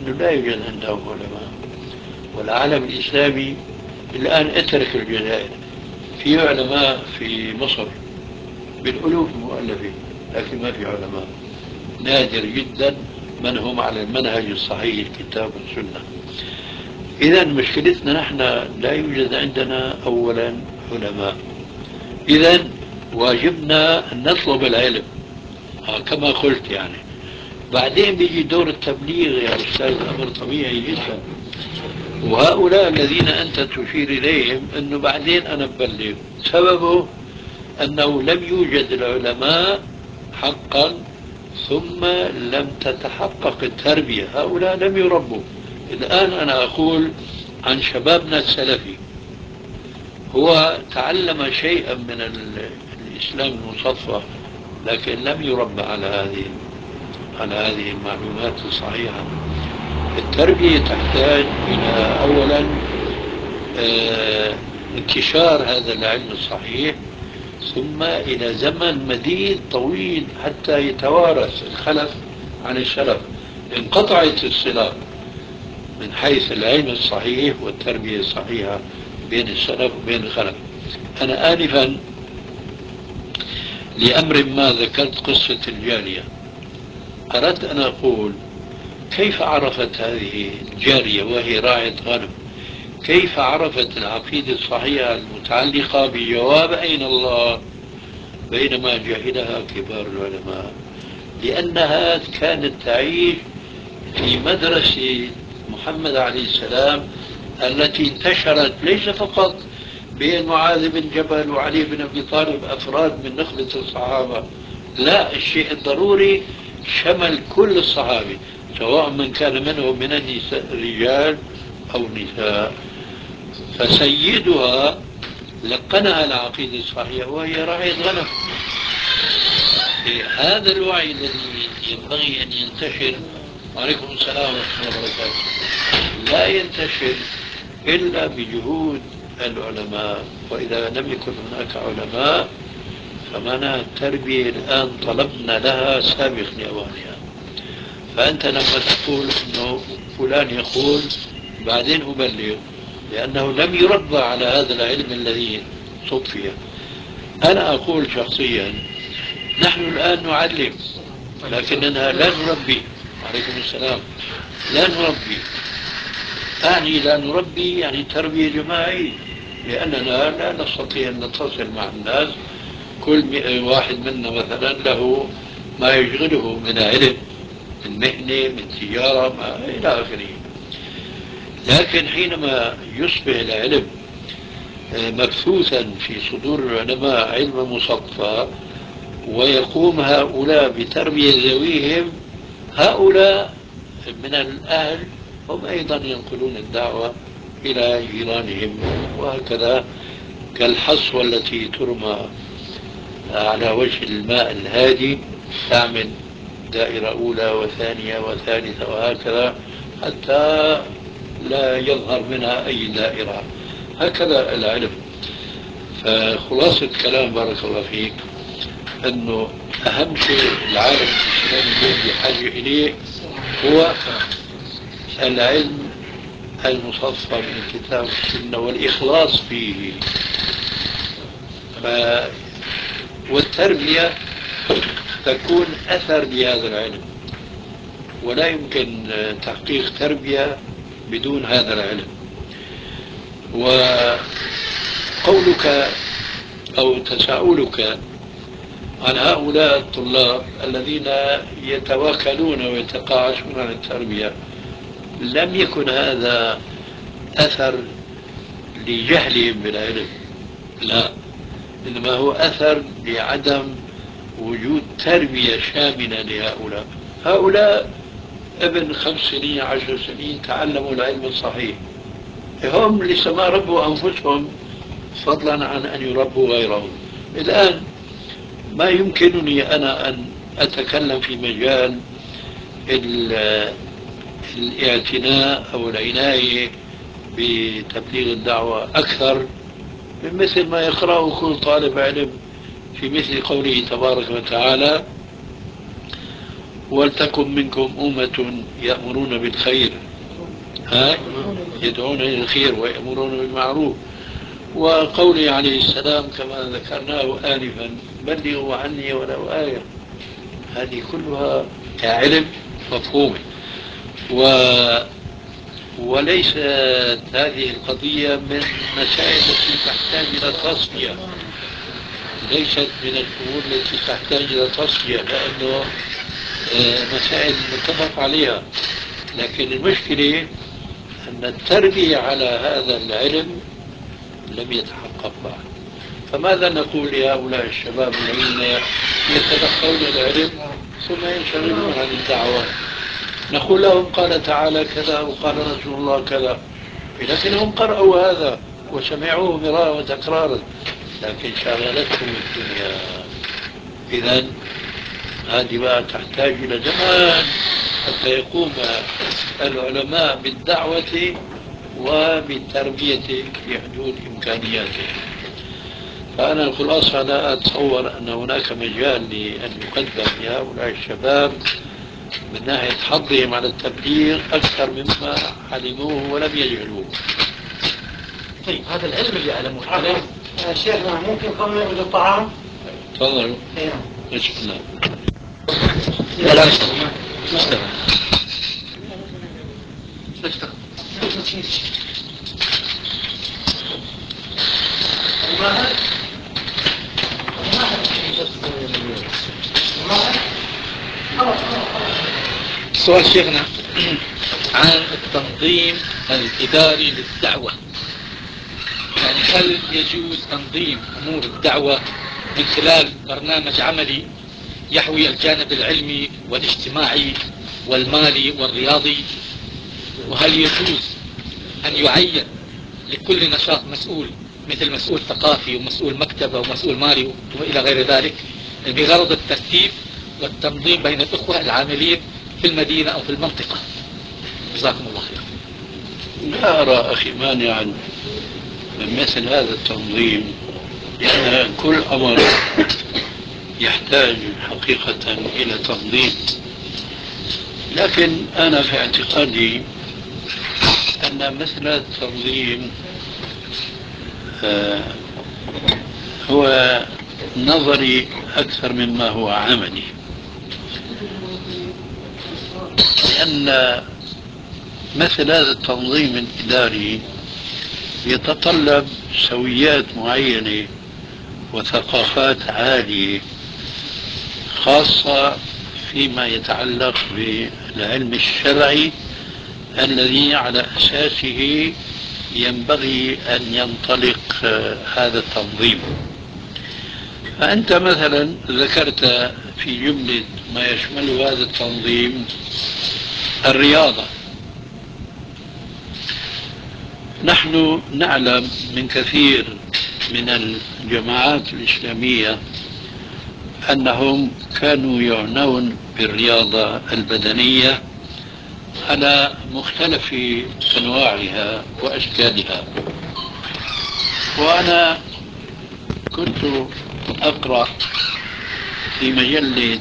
أنه لا يوجد عندهم علماء، والعالم الإسلامي الآن اترك الجزائر، في علماء في مصر بالألوف المؤلفين، لكن ما في علماء، نادر جدا من هم على المنهج الصحيح الكتاب والسنة. إذا مشكلتنا نحن لا يوجد عندنا أولا علماء، إذا واجبنا أن نطلب العلم كما قلت يعني. بعدين بيجي دور التبليغ يا أستاذ، أمر طبيعي جدا، وهؤلاء الذين أنت تشير إليهم أنه بعدين أنا ببلغ، سببه أنه لم يوجد العلماء حقا، ثم لم تتحقق التربية، هؤلاء لم يربوا. الآن أنا أقول عن شبابنا السلفي، هو تعلم شيئا من الإسلام المصفى، لكن لم يربى على هذه على هذه المعلومات الصحيحة. التربية تحتاج إلى أولا اه انتشار هذا العلم الصحيح، ثم إلى زمن مديد طويل حتى يتوارث الخلف عن السلف. انقطعت الصلة من حيث العلم الصحيح والتربية الصحيحة بين السلف وبين الخلف. أنا آنفا لأمر ما ذكرت قصة الجارية، أردت أن أقول كيف عرفت هذه الجارية وهي راعية غنم، كيف عرفت العقيدة الصحيحة المتعلقة بجواب أين الله بينما جهلها كبار العلماء؟ لأنها كانت تعيش في مدرسة محمد عليه السلام التي انتشرت ليس فقط بين معاذ بن جبل وعلي بن أبي طالب أفراد من نخبة الصحابة، لا، الشيء الضروري شمل كل الصحابة، سواء من كان منهم من النساء رجال أو نساء. فسيدها لقنها العقيدة الصحيحة وهي راعية غنم. هذا الوعي الذي ينبغي أن ينتشر، وعليكم السلام ورحمة الله وبركاته، لا ينتشر إلا بجهود العلماء، وإذا لم يكن هناك علماء فمعنى التربية الآن طلبنا لها سابق لأوانها. فأنت لما تقول أنه فلان يقول بعدين أبلغ، لأنه لم يربى على هذا العلم الذي صفي. أنا أقول شخصيا نحن الآن نعلم لكننا لا نربي. عليكم السلام. لا نربي، أعني لا نربي يعني تربية جماعية، لأننا لا نستطيع أن نتصل مع الناس، كل واحد منا مثلا له ما يشغله من علم، من مهنة، من تجارة، ما إلى آخره. لكن حينما يصبح العلم مبثوثا في صدور العلماء علم مصفى، ويقوم هؤلاء بتربية ذويهم، هؤلاء من الأهل هم أيضا ينقلون الدعوة إلى جيرانهم، وهكذا كالحصوة التي ترمى على وجه الماء الهادي، تعمل دائرة أولى وثانية وثالثة وهكذا حتى لا يظهر منها أي دائرة. هكذا العلم. فخلاصة الكلام بارك الله فيك أنه أهم شيء العالم الإسلامي اليوم بحاجة إليه هو العلم المصفى من الكتاب والسنة والإخلاص فيه. ف... والتربية تكون أثر لهذا العلم، ولا يمكن تحقيق تربية بدون هذا العلم. وقولك أو تساؤلك عن هؤلاء الطلاب الذين يتواكلون ويتقاعسون عن التربية، لم يكن هذا أثر لجهلهم بالعلم، لا، إنما هو أثر لعدم وجود تربية شاملة لهؤلاء. هؤلاء ابن خمس سنين عشر سنين تعلموا العلم الصحيح، هم لسه ما ربوا أنفسهم فضلا عن أن يربوا غيرهم. الآن ما يمكنني أنا أن أتكلم في مجال الاعتناء أو العناية بتبليغ الدعوة أكثر من مثل ما يقرأه كل طالب علم في مثل قوله تبارك وتعالى: ولتكن منكم أمة يأمرون بالخير، ها يدعون إلى الخير ويأمرون بالمعروف. وقوله عليه السلام كما ذكرناه آنفا: بلغوا عني ولو آية. هذه كلها علم مفهومة. و وليست هذه القضية من المسائل التي تحتاج إلى تصفية، ليست من الأمور التي تحتاج إلى تصفية، لأنه مسائل متفق عليها. لكن المشكلة أن التربية على هذا العلم لم يتحقق بعد. فماذا نقول لهؤلاء الشباب الذين يتلقون العلم ثم ينشغلون عن الدعوة؟ نقول لهم قال تعالى كذا وقال رسول الله كذا، لكنهم قرأوا هذا وسمعوه مرارا وتكرارا، لكن شغلتهم الدنيا. إذن هذه بقى تحتاج إلى زمان حتى يقوم العلماء بالدعوة وبالتربية في حدود إمكانياته. فأنا الخلاصة لا أتصور أن هناك مجال لأن يقدم لهؤلاء الشباب من ناحية حظهم على التبليغ أكثر مما علموه ولم يجهلوه. طيب هذا العلم اللي يعلموه عليه شيخنا ممكن قبل نعبد الطعام؟ تفضلوا. بسم الله. لا لا نشتغل نشتغل نشتغل سؤال شيخنا عن التنظيم الإداري للدعوة. يعني هل يجوز تنظيم أمور الدعوة من خلال برنامج عملي يحوي الجانب العلمي والاجتماعي والمالي والرياضي؟ وهل يجوز أن يعين لكل نشاط مسؤول، مثل مسؤول ثقافي ومسؤول مكتبة ومسؤول مالي وإلى غير ذلك، بغرض الترتيب والتنظيم بين الأخوة العاملين في المدينة أو في المنطقة؟ جزاكم الله خير. لا أرى أخي مانعا من مثل هذا التنظيم، لأن كل أمر يحتاج حقيقة إلى تنظيم. لكن أنا في اعتقادي أن مثل التنظيم آه هو نظري أكثر مما هو عملي، لأن مثل هذا التنظيم الإداري يتطلب سويات معينة وثقافات عالية، خاصة فيما يتعلق بالعلم الشرعي الذي على أساسه ينبغي أن ينطلق هذا التنظيم. فأنت مثلا ذكرت في جملة ما يشمل هذا التنظيم الرياضة. نحن نعلم من كثير من الجماعات الإسلامية أنهم كانوا يعنون بالرياضة البدنية على مختلف أنواعها وأشكالها. وأنا كنت أقرأ في مجلة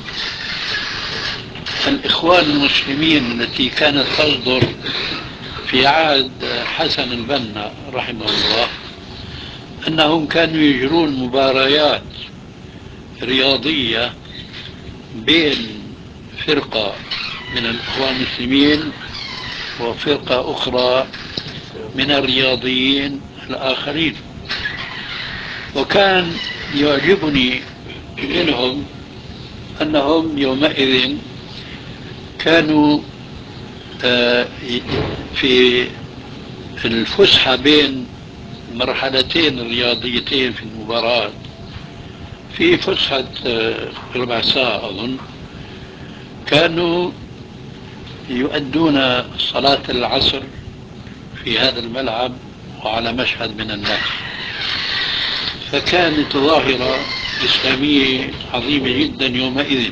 الإخوان المسلمين التي كانت تصدر في عهد حسن البنا رحمه الله أنهم كانوا يجرون مباريات رياضية بين فرقة من الإخوان المسلمين وفرقة أخرى من الرياضيين الآخرين. وكان يعجبني منهم أنهم يومئذ كانوا في الفسحة بين مرحلتين رياضيتين في المباراة، في فسحة ربع ساعة أظن، كانوا يؤدون صلاة العصر في هذا الملعب وعلى مشهد من الناس. فكانت ظاهرة إسلامية عظيمة جدا يومئذ.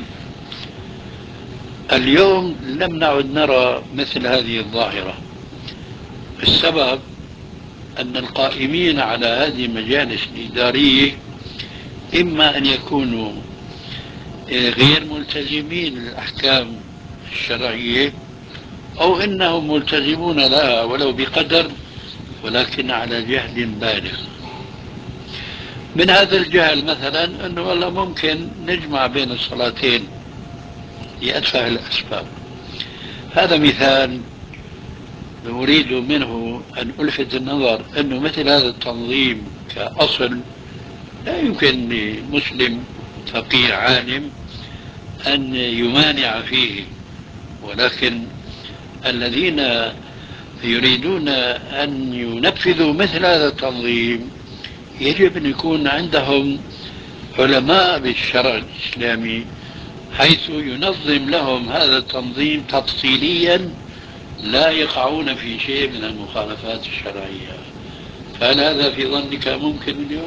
اليوم لم نعد نرى مثل هذه الظاهرة. السبب أن القائمين على هذه المجالس الإدارية إما أن يكونوا غير ملتزمين للأحكام الشرعية، أو إنهم ملتزمون لها ولو بقدر ولكن على جهل بالغ. من هذا الجهل مثلا أنه والله ممكن نجمع بين الصلاتين لأتفه الأسباب. هذا مثال أريد منه أن ألفت النظر أنه مثل هذا التنظيم كأصل لا يمكن لمسلم فقيه عالم أن يمانع فيه، ولكن الذين يريدون أن ينفذوا مثل هذا التنظيم يجب أن يكون عندهم علماء بالشرع الإسلامي حيث ينظم لهم هذا التنظيم تفصيليا لا يقعون في شيء من المخالفات الشرعية. فهل هذا في ظنك ممكن اليوم؟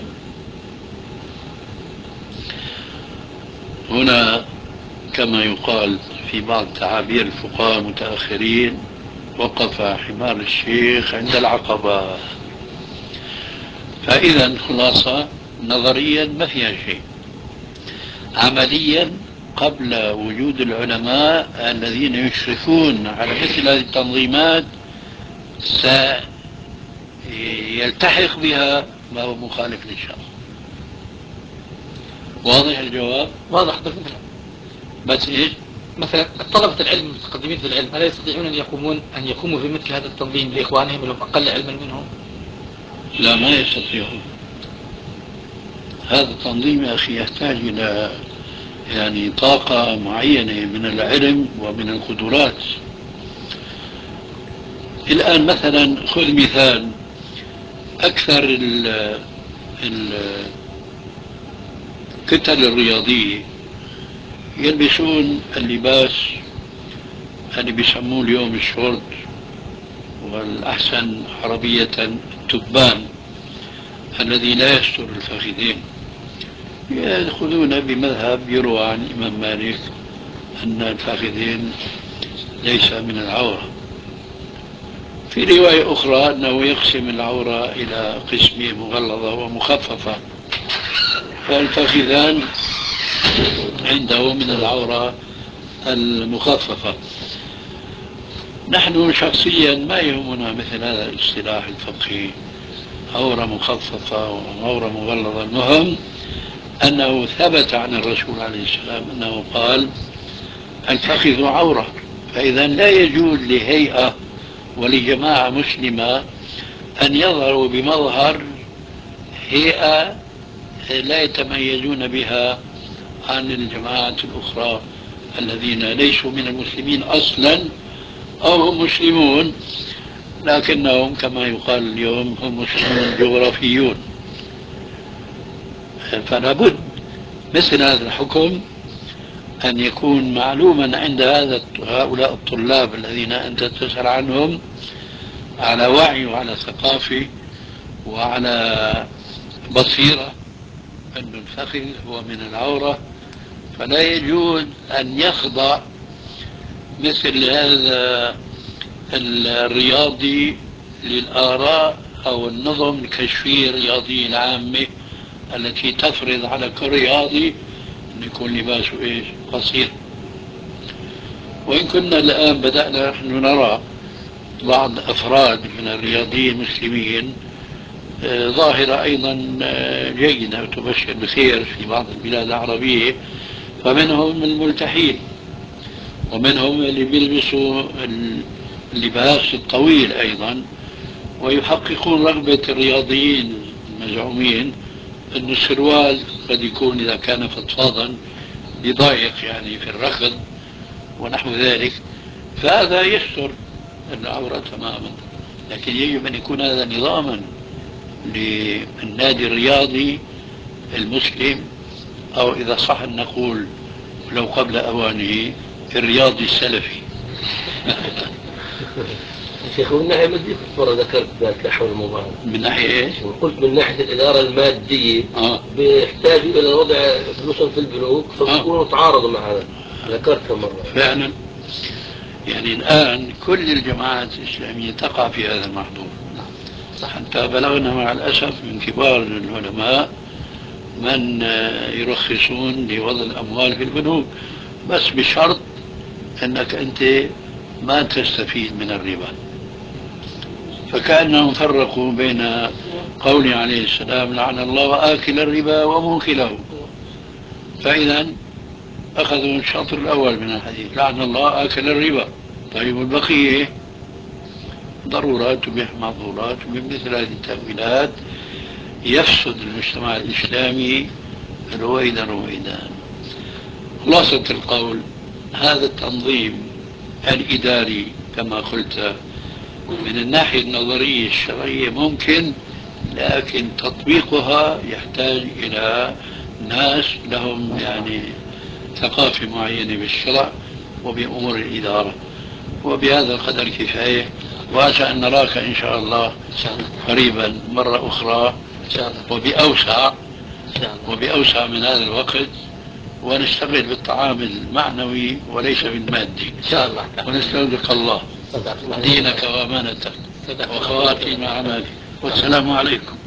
هنا كما يقال في بعض تعابير الفقهاء المتأخرين وقف حمار الشيخ عند العقبة. فإذا خلاصة نظريا ما فيها شيء، عمليا قبل وجود العلماء الذين يشرفون على مثل هذه التنظيمات سيلتحق بها ما هو مخالف للشرع. واضح الجواب؟ واضح. بس مثلا بس ايش؟ مثلا طلبة العلم المتقدمين في العلم ألا يستطيعون أن يقومون أن يقوموا بمثل هذا التنظيم لإخوانهم اللي هم أقل علما منهم؟ لا، ما يستطيعون. هذا التنظيم يا أخي يحتاج إلى يعني طاقة معينة من العلم ومن القدرات. الآن مثلا خذ مثال، أكثر ال الكتل الرياضية يلبسون اللباس اللي بيسموه اليوم الشورت، والأحسن عربية التبان الذي لا يستر الفخذين. يأخذون بمذهب يروى عن الإمام مالك أن الفخذين ليس من العورة. في رواية أخرى أنه يقسم العورة إلى قسمين، مغلظة ومخففة، فالفخذان عنده من العورة المخففة. نحن شخصيا ما يهمنا مثل هذا الاصطلاح الفقهي، عورة مخففة وعورة مغلظة. المهم أنه ثبت عن الرسول عليه السلام أنه قال الفخذ عورة. فإذا لا يجوز لهيئة ولجماعة مسلمة أن يظهروا بمظهر هيئة لا يتميزون بها عن الجماعات الأخرى الذين ليسوا من المسلمين أصلا أو هم مسلمون لكنهم كما يقال اليوم هم مسلمون جغرافيون. فلا بد مثل هذا الحكم أن يكون معلوما عند هذا هؤلاء الطلاب الذين أنت تسأل عنهم على وعي وعلى ثقافة وعلى بصيرة أن الفخذ هو من العورة. فلا يجوز أن يخضع مثل هذا الرياضي للآراء أو النظم الكشفية الرياضية العامة التي تفرض على كل رياضي أن يكون لباسه إيش؟ قصير. وإن كنا الآن بدأنا نحن نرى بعض أفراد من الرياضيين المسلمين ظاهرة أيضا جيدة وتبشر بخير في بعض البلاد العربية، فمنهم الملتحين ومنهم اللي بيلبسوا اللباس الطويل أيضا، ويحققون رغبة الرياضيين المزعومين أن السروال قد يكون إذا كان فضفاضا يضايق يعني في الركض ونحو ذلك، فهذا يستر العورة تماما. لكن يجب أن يكون هذا نظاما للنادي الرياضي المسلم، أو إذا صح أن نقول لو قبل أوانه الرياضي السلفي. شيخ من ناحية مادية مرة ذكرت ذلك حول الموضوع هذا. من ناحية إيش؟ قلت من ناحية الإدارة المادية آه. بيحتاجوا إلى وضع فلوسهم في البنوك فبيكونوا آه. تعارضوا مع هذا. ذكرتها مرة فعلا. يعني الآن كل الجماعات الإسلامية تقع في هذا المحظور. حتى بلغنا مع الأسف من كبار العلماء من يرخصون لوضع الأموال في البنوك، بس بشرط أنك أنت ما تستفيد من الربا. فكأنهم فرقوا بين قوله عليه السلام لعن الله آكل الربا وموكله، فإذا أخذوا الشطر الأول من الحديث لعن الله آكل الربا. طيب البقية ضرورات تبيح معذورات، ومن مثل هذه التأويلات يفسد المجتمع الإسلامي رويدا رويدا. خلاصة القول، هذا التنظيم الإداري كما قلت من الناحية النظرية الشرعية ممكن، لكن تطبيقها يحتاج إلى ناس لهم يعني ثقافة معينة بالشرع وبأمور الإدارة. وبهذا القدر كفاية، وأسأل أن نراك إن شاء الله قريبا مرة أخرى وبأوسع وبأوسع من هذا الوقت، ونشتغل بالطعام المعنوي وليس بالمادي إن شاء الله، ونستودع الله دينك وأمانتك وخواتيم أعمالك. والسلام عليكم.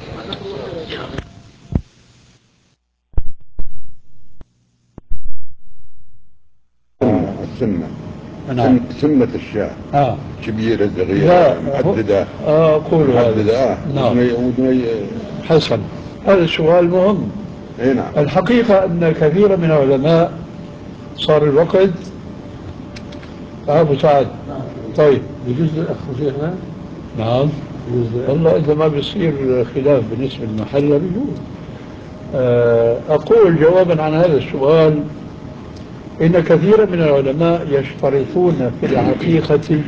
السنة نعم. سنة الشاة آه. كبيرة صغيرة محددة. آه أقول محددة. آه. نعم. ودني حسن، هذا سؤال مهم. اي نعم. الحقيقة أن كثير من العلماء صار الوقت أبو سعد. طيب يجوز للأخ شيخنا؟ نعم. والله إذا ما بيصير خلاف بالنسبة للمحل بيجوز. أقول جوابا عن هذا السؤال، إن كثيرا من العلماء يشترطون في العقيقة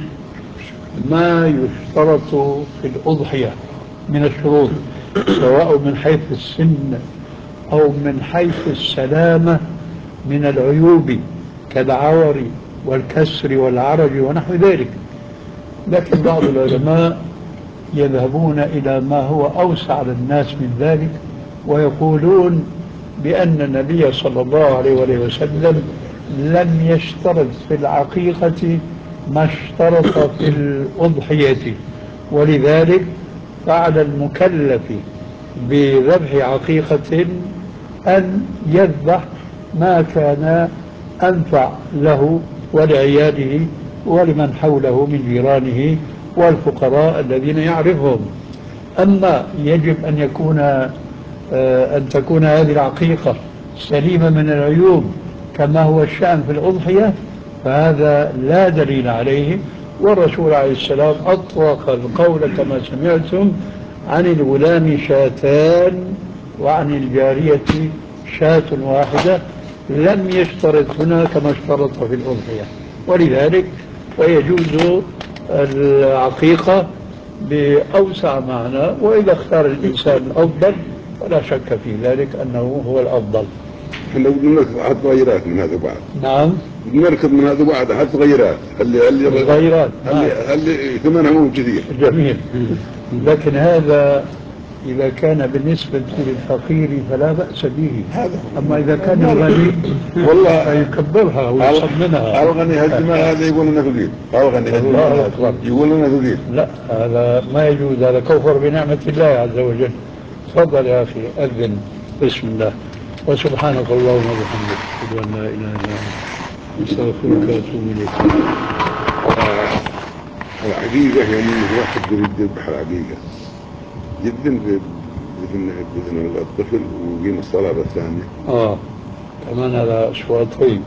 ما يشترط في الأضحية من الشروط، سواء من حيث السن أو من حيث السلامة من العيوب كالعور والكسر والعرج ونحو ذلك. لكن بعض العلماء يذهبون إلى ما هو أوسع للناس من ذلك، ويقولون بأن النبي صلى الله عليه وسلم لم يشترط في العقيقة ما اشترط في الأضحية، ولذلك فعلى المكلف بذبح عقيقة أن يذبح ما كان أنفع له ولعياله ولمن حوله من جيرانه والفقراء الذين يعرفهم. أما يجب أن يكون أن تكون هذه العقيقة سليمة من العيوب كما هو الشأن في الأضحية، فهذا لا دليل عليه. والرسول عليه السلام أطلق القول كما سمعتم عن الغلام شاتان وعن الجارية شاة واحدة، لم يشترط هنا كما اشترط في الأضحية، ولذلك ويجوز العقيقة بأوسع معنى. وإذا اختار الإنسان الأفضل ولا شك في ذلك أنه هو الأفضل. احنا بدنا نركض على تغيرات من هذا بعد. نعم. بدنا نركض من هذا بعد على تغيرات. اللي اللي تغيرات اللي اللي ثمنها مو كثير. جميل. لكن هذا إذا كان بالنسبة للفقير فلا بأس به. أما إذا كان الغني والله يكبرها ويصممها. الغني هالزمان هذا يقول لنا فقير. الغني هالزمان يقول لنا فقير. لا، هذا ما يجوز، هذا كفر بنعمة الله عز وجل. تفضل يا أخي أذن. بسم الله. وسبحانك اللهم وبحمدك أشهد أن لا إله إلا أنت أستغفرك وأتوب إليك. الحقيقة يوم الواحد يريد يذبح الحقيقة جدا بإذن بإذن الطفل ويقيم الصلاة الثانية. آه كمان هذا سؤال طيب.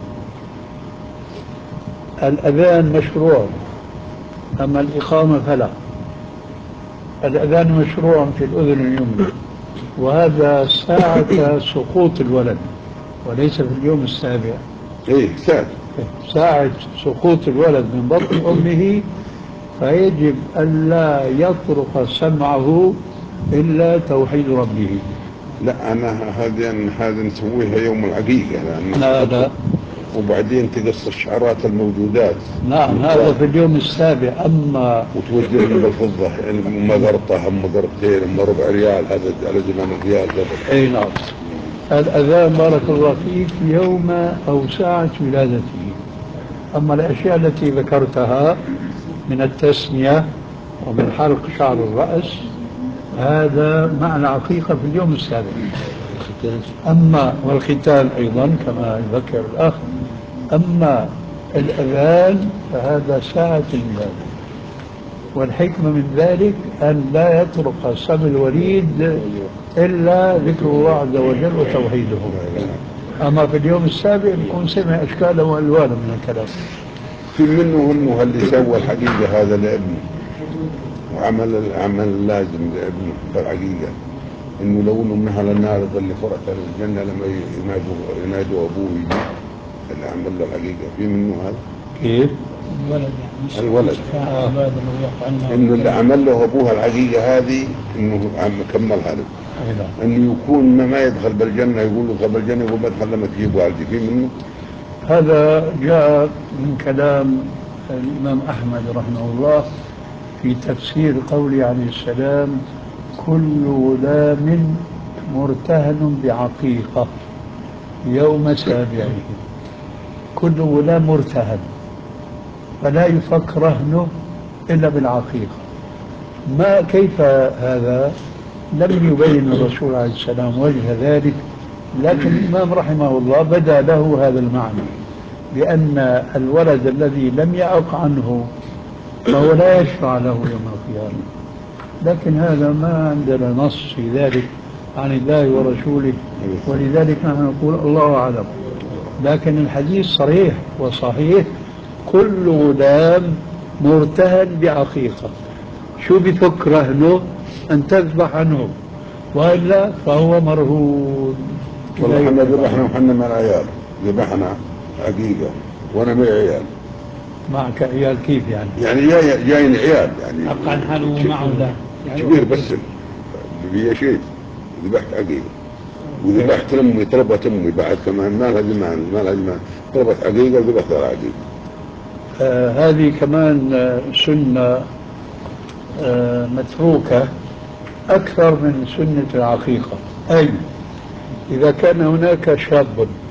الأذان مشروع، أما الإقامة فلا. الأذان مشروع في الأذن اليمنى، وهذا ساعة سقوط الولد وليس في اليوم السابع. إيه ساعة ساعة سقوط الولد من بطن أمه، فيجب أن لا يطرق سمعه إلا توحيد ربه. لا أنا هذه هذه نسويها يوم العقيقة لأن لا لا وبعدين تقص الشعرات الموجودات. نعم هذا في اليوم السابع. أما وتوزنهم بالفضة يعني أما قرطة أما قرطتين أما ربع ريال، هذا على زمان الريال قبل. أي نعم. الأذان بارك الله فيك يوم أو ساعة ولادته. أما الأشياء التي ذكرتها من التسمية ومن حلق شعر الرأس هذا مع العقيقة في اليوم السابع. أما والختان أيضا كما ذكر الأخ. أما الأذان فهذا ساعة الميلاد، والحكمة من ذلك أن لا يطرق سم الوليد إلا ذكر الله عز وجل وتوحيده. أما في اليوم السابع يكون سمع أشكالا وألوانا من الكلام. في منه انه اللي سوى الحقيقه هذا لابنه وعمل العمل اللازم لابنه بالحقيقه، انه لو انه من اهل النار اللي فرط على الجنه لما ينادوا ينادوا ابوه يجي اللي عمل له الحقيقه. في منه هذا كيف؟ الولد يعني الولد آه. انه اللي عمل له ابوها الحقيقه هذه انه عم كملها له، انه يكون ما يدخل بالجنه يقول له ادخل بالجنه يقول ما ادخل لما تجيب والدي. في منه هذا جاء من كلام الإمام أحمد رحمه الله في تفسير قوله عليه السلام: كل غلام مرتهن بعقيقة يوم سابعه. كل غلام مرتهن، فلا يفك رهنه إلا بالعقيقة. ما كيف هذا؟ لم يبين الرسول عليه السلام وجه ذلك، لكن الإمام رحمه الله بدا له هذا المعنى، لأن الولد الذي لم يعق عنه فهو لا يشفع له يوم القيامة. لكن هذا ما عندنا نص في ذلك عن الله ورسوله، ولذلك نحن نقول الله أعلم. لكن الحديث صريح وصحيح: كل غلام مرتهن بعقيقة. شو بفك رهنه؟ أن تذبح عنه، وإلا فهو مرهون. والله احنا ذبحنا وحنا مع العيال، ذبحنا حقيقة وانا معي عيال. معك عيال كيف يعني؟ يعني جاي جايين عيال يعني أبقى عن حاله معه لا يعني كبير بس بيا شيء. ذبحت حقيقة وذبحت لامي، طلبت امي بعد كمان ما لها زمان ما لها زمان طلبت حقيقة وذبحت لها حقيقة. آه هذه كمان آه سنة آه متروكة أكثر من سنة العقيقة. أي إذا كان هناك شاب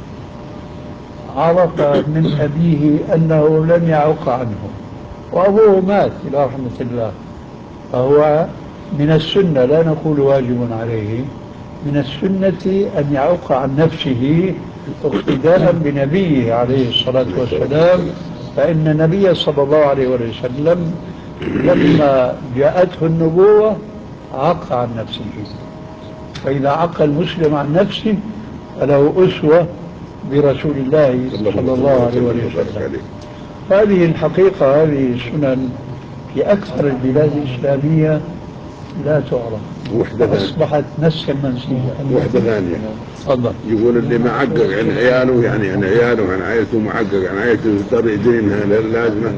عرف من أبيه أنه لم يعق عنه وأبوه مات إلى رحمة الله، فهو من السنة، لا نقول واجب عليه، من السنة أن يعق عن نفسه اقتداء بنبيه عليه الصلاة والسلام. فإن النبي صلى الله عليه وسلم لما جاءته النبوة عق عن نفسه، فإذا عق المسلم عن نفسه فله أسوة برسول الله صلى الله عليه وسلم. هذه الحقيقة، هذه السنن في أكثر البلاد الإسلامية لا تعرف، أصبحت نسيا منسيا. وحدة ثانية تفضل. يقول اللي ما عقق عن عياله يعني عن عياله وعن عائلته ما عقق عن عائلته يضطر يدينها لازمة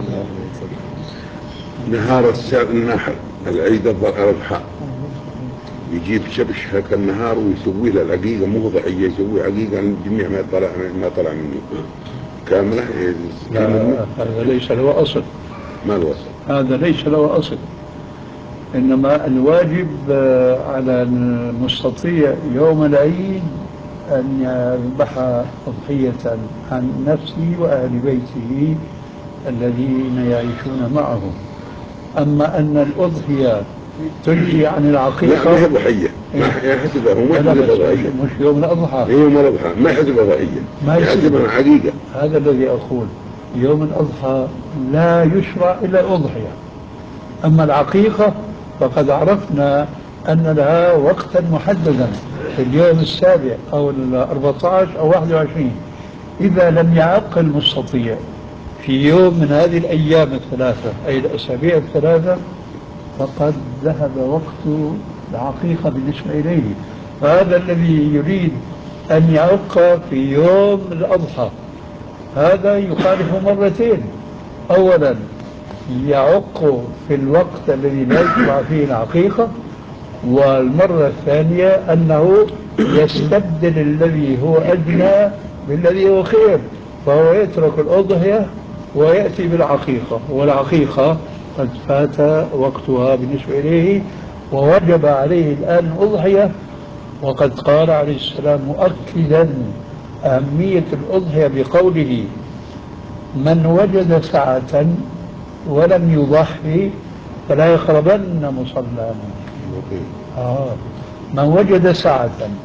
نهار النحر العيد الأضحى يجيب شبش هيك النهار ويسوي له العقيقة، مو ضحية، يسوي عقيقة الجميع ما طلع ما طلع منه كاملة. لا هذا ليس له أصل. ما له أصل، هذا ليس له أصل. إنما الواجب على المستطيع يوم العيد أن يذبح أضحية عن نفسه وأهل بيته الذين يعيشون معه. أما أن الأضحية تنجي عن العقيقة، لا ما هي ضحية، ما يحسبها هو ما يحسبها ضحية، مش يوم الأضحى، يوم الأضحى ما يحسبها ضحية، ما يحسبها عقيقة. هذا الذي أقول، يوم الأضحى لا يشرع إلا الأضحية. أما العقيقة فقد عرفنا أن لها وقتا محددا في اليوم السابع أو الأربعة عشر أو واحد وعشرين. إذا لم يعق المستطيع في يوم من هذه الأيام الثلاثة أي الأسابيع الثلاثة فقد ذهب وقت العقيقة بالنسبة إليه. فهذا الذي يريد أن يعق في يوم الأضحى هذا يخالف مرتين: أولا يعق في الوقت الذي لا يشرع فيه العقيقة، والمرة الثانية أنه يستبدل الذي هو أدنى بالذي هو خير، فهو يترك الأضحية ويأتي بالعقيقة، والعقيقة قد فات وقتها بالنسبة إليه ووجب عليه الآن الأضحية. وقد قال عليه السلام مؤكدا أهمية الأضحية بقوله: من وجد سعة ولم يضحي فلا يقربن مصلانا. آه. من وجد سعة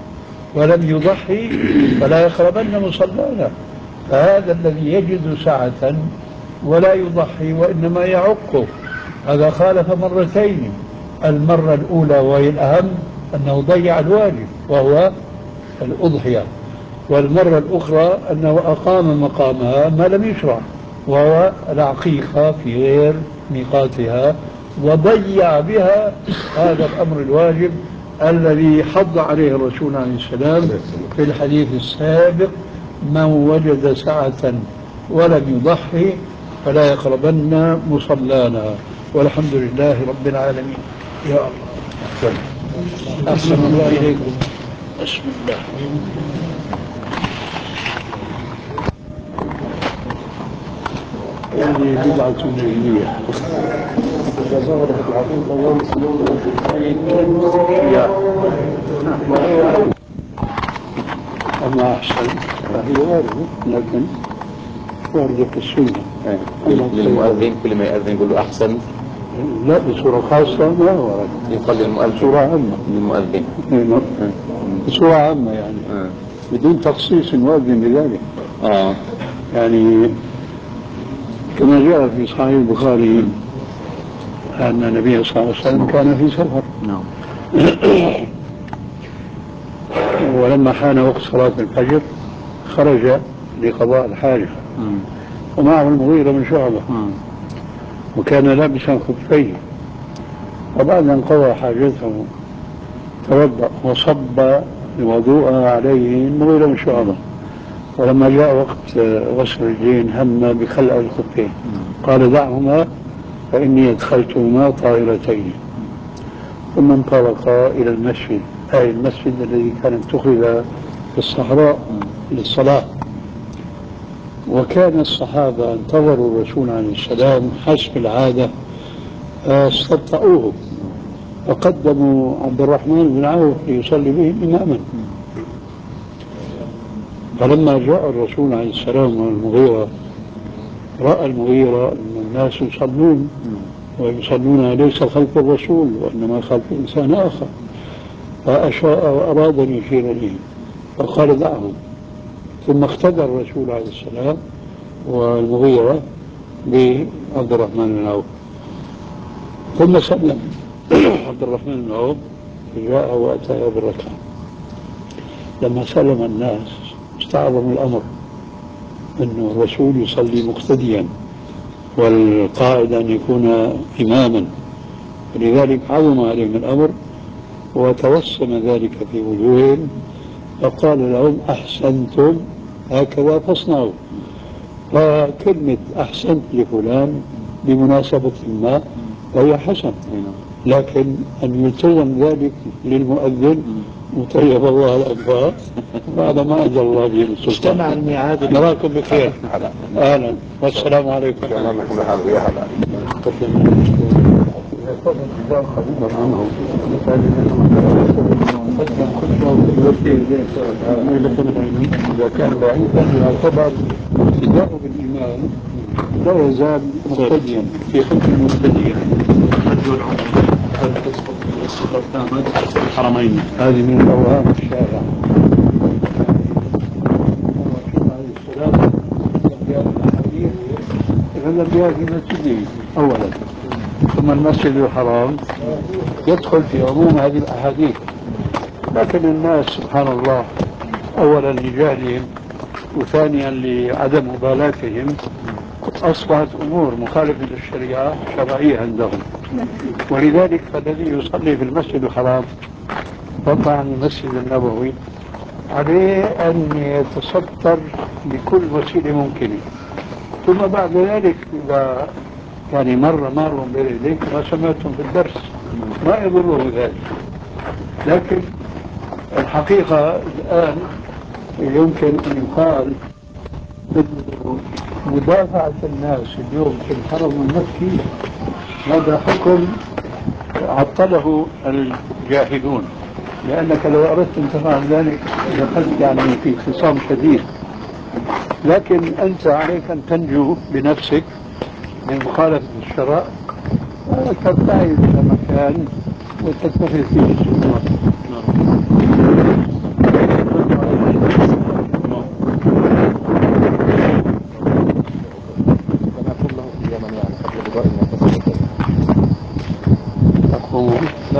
ولم يضحي فلا يقربن مصلانا. فهذا الذي يجد سعة ولا يضحي وإنما يعقه، هذا خالف مرتين. المرة الأولى وهي الأهم أنه ضيع الواجب وهو الأضحية، والمرة الأخرى أنه أقام مقامها ما لم يشرع وهو العقيقة في غير ميقاتها، وضيع بها هذا الأمر الواجب الذي حض عليه الرسول عليه السلام في الحديث السابق: من وجد سعة ولم يضحي فلا يقربن مصلانا. والحمد لله رب العالمين. يا الله أحسن الله إليكم. بسم الله. يعني بدعة جاهلية. أما أحسن فهي واردة، لكن واردة في السنة. للمؤذن كل ما يأذن يقول له أحسن؟ لا، بصورة خاصة ما ورد. يقال للمؤذن بصورة عامة للمؤذن بصورة عامة يعني م. بدون تخصيص المؤذن بذلك. آه. يعني كما جاء في صحيح البخاري أن النبي صلى الله عليه وسلم كان في سفر. نعم. ولما حان وقت صلاة الفجر خرج لقضاء الحاجة ومعه المغيرة بن شعبة، وكان لابسا خفين، وبعد أن قضى حاجته توضأ وصب الوضوء عليه المغيرة بن شعبة، ولما جاء وقت غسل الرجلين هم بخلع الخفين، قال: دعهما فإني أدخلتهما طاهرتين. ثم انطلقا إلى المسجد، أي المسجد الذي كان اتخذ في الصحراء للصلاة. وكان الصحابة انتظروا الرسول عليه السلام حسب العادة، استبطأوه وقدموا عبد الرحمن بن عوف ليصلي بهم إماما. فلما جاء الرسول عليه السلام والمغيرة، رأى المغيرة أن الناس يصلون ويصلون ليس خلف الرسول وإنما خلف إنسان آخر، فأشاء وأراد أن يشير إليه فقال: دعهم. ثم اقتدى الرسول عليه السلام والمغيرة بعبد الرحمن بن عوف، ثم سلم عبد الرحمن بن عوف فجاء وأتى بالركعة. لما سلم الناس استعظم الأمر أن الرسول يصلي مقتديا والقائد أن يكون إماما، لذلك عظم عليهم الأمر وتوسم ذلك في وجوههم، فقال لهم: أحسنتم، هكذا فاصنعوا. فكلمة أحسنت لفلان بمناسبة ما وهي حسن، لكن أن يلتزم ذلك للمؤذن مطيب الله الأنفاس بعد ما أجل الله به السلطان. اجتمع الميعاد. نراكم بخير. أهلا والسلام عليكم. إذا كان بعيدا يعتبر ابتداء بالإيمان لا يزال مقتديا في خلف المقتدين. الحرمين هذه من أوهام الشارع. الأنبياء في مسجده أولا، ثم المسجد الحرام يدخل في عموم هذه الأحاديث، لكن الناس سبحان الله أولا لجهلهم وثانيا لعدم مبالاتهم أصبحت أمور مخالفة للشريعة شرعية عندهم، ولذلك فالذي يصلي في المسجد الحرام فضلا عن المسجد النبوي عليه أن يتستر بكل وسيلة ممكنة. ثم بعد ذلك إذا يعني مر مار بين يديك ما سمعتم في الدرس ما يضره ذلك، لكن الحقيقة الآن يمكن أن يقال مدافعة الناس اليوم في الحرم المكي هذا حكم عطله الجاهلون، لأنك لو أردت أن تفعل ذلك دخلت يعني في خصام شديد، لكن أنت عليك أن تنجو بنفسك من مخالفة الشرع وتبتعد إلى مكان وتتخذ فيه السنة.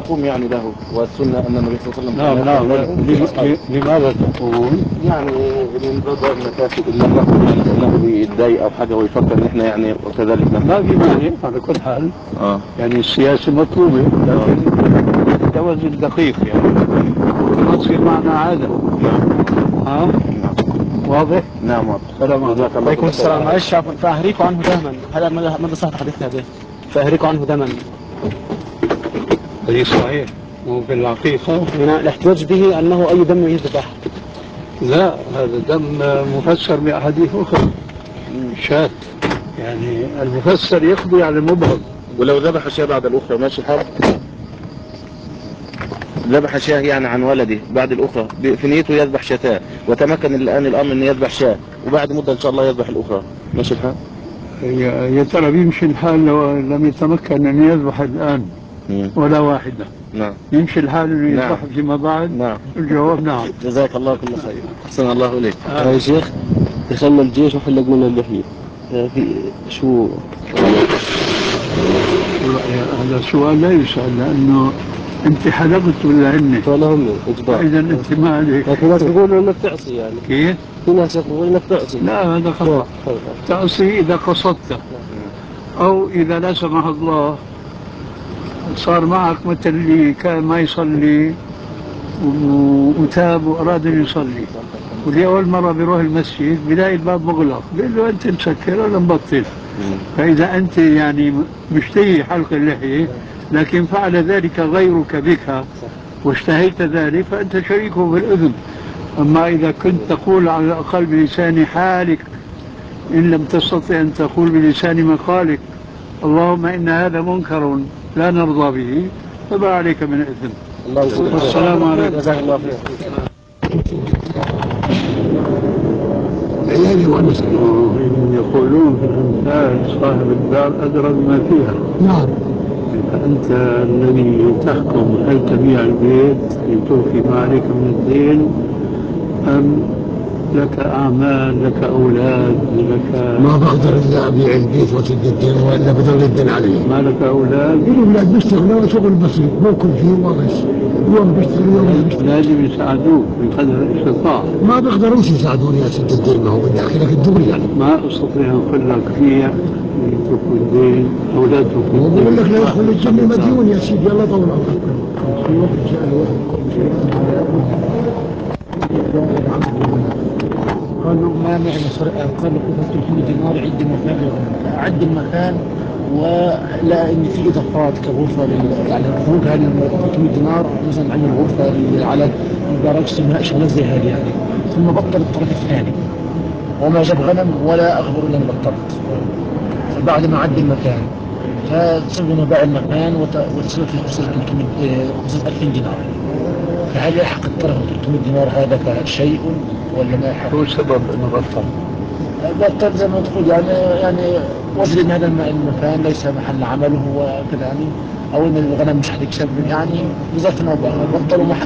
تقوم يعني له، والسنة أن النبي صلى الله عليه وسلم نعم نعم. لماذا تقومون؟ يعني من باب المكاسب إلا الرجل يعني كأنه بيتضايق أو حاجة ويفكر إن إحنا يعني وكذلك نفعل. ما في مانع على كل حال. آه. يعني السياسة مطلوبة لكن التوازن دقيق يعني ما تصير معنا عادة. ها؟ نعم. واضح؟ نعم واضح. السلام عليكم. عليكم السلام. معلش فأهريكم عنه دائما، هذا ماذا صحة حديثنا به؟ فأهريكم عنه دائما. هذه صحيح. وفي الحقيقة هنا الاحتجاج به أنه أي دم يذبح. لا، هذا دم مفسر بأحاديث أخرى شاة، يعني المفسر يقضي على المبهم. ولو ذبح شاة بعد الأخرى ماشي الحال؟ ذبح شاة يعني عن ولده بعد الأخرى في نيته يذبح شاتان، وتمكن الآن الأمر أن يذبح شاة وبعد مدة إن شاء الله يذبح الأخرى، ماشي الحال؟ يا ترى بيمشي الحال لو لم يتمكن أن يذبح الآن مم. ولا واحدة؟ نعم. يمشي الحال أنه يذبح نعم. فيما بعد؟ نعم. الجواب نعم. جزاك الله كل خير. أحسن الله إليك. آه. يا شيخ دخلنا الجيش وحلق من اللحية، في شو؟ هذا سؤال لا يسأل لأنه أنت حلقت ولا هن؟ ولا هم إجبار. إذا أنت ما عليك. في ناس بيقولوا إنك تعصي يعني. كيف؟ في ناس يقولوا إنك تعصي. لا هذا خطأ. تعصي إذا قصدت أو إذا لا سمح الله صار معك مثل اللي كان ما يصلي وتاب وأراد أن يصلي، واللي أول مرة بيروح المسجد بلاقي الباب مغلق، بيقول له أنت مسكر ولا مبطل؟ فإذا أنت يعني مشتهي حلق اللحية لكن فعل ذلك غيرك بك واشتهيت ذلك فأنت شريكه في الإثم. أما إذا كنت تقول على الأقل بلسان حالك إن لم تستطع أن تقول بلسان مقالك اللهم إن هذا منكر لا نرضى به فما عليك من إثم. السلام عليكم. جزاك الله خير. يقولون في الأمثال صاحب الدار أدرى بما فيها. نعم. فأنت الذي تحكم هل تبيع البيت لتوفي ما عليك من الدين أم لك أعمال لك أولاد لك؟ ما بقدر إلا أبيع البيت وأسد الدين وإلا بضل الدين عليه. ما لك أولاد؟ الأولاد بيشتغلوا شغل بسيط باكل فيه وبس، يوم بيشتغل يوم بيشتغل. لازم يساعدوك بقدر الاستطاعة. ما بيقدروش يساعدوني يا سد الدين، ما هو بدي أحكي لك الدغري يعني. ما أستطيع أن أقول لك بيع يتركوا الدين أولادهم. هو بقول لك لا يدخل الجنة مديون يا سيدي. يلا طول عمرك. قالوا ما معي سرقة، قالوا خذ ثلاثمية دينار عد المكان، أعد المكان ولا إن في إضافات كغرفة يعني خروج هذه ثلاثمية دينار مثلا عن الغرفة على الدرج شغلات زي هذه يعني. ثم بطل الطرف الثاني وما جاب غنم ولا أخبر إلا أن بطلت. فبعد ما عد المكان فتصير باع المكان وتصير في خسارة خسارة ألفين دينار. فهل يحق الطرف ثلاثمية دينار هذا شيء ولا ما يحق؟ شو السبب انه بطل؟ بطل زي ما تقول يعني يعني وجد ان هذا المكان ليس محل عمله وكذا يعني، او ان الغنم مش حتكسب يعني بظرف او باخر بطلوا محل.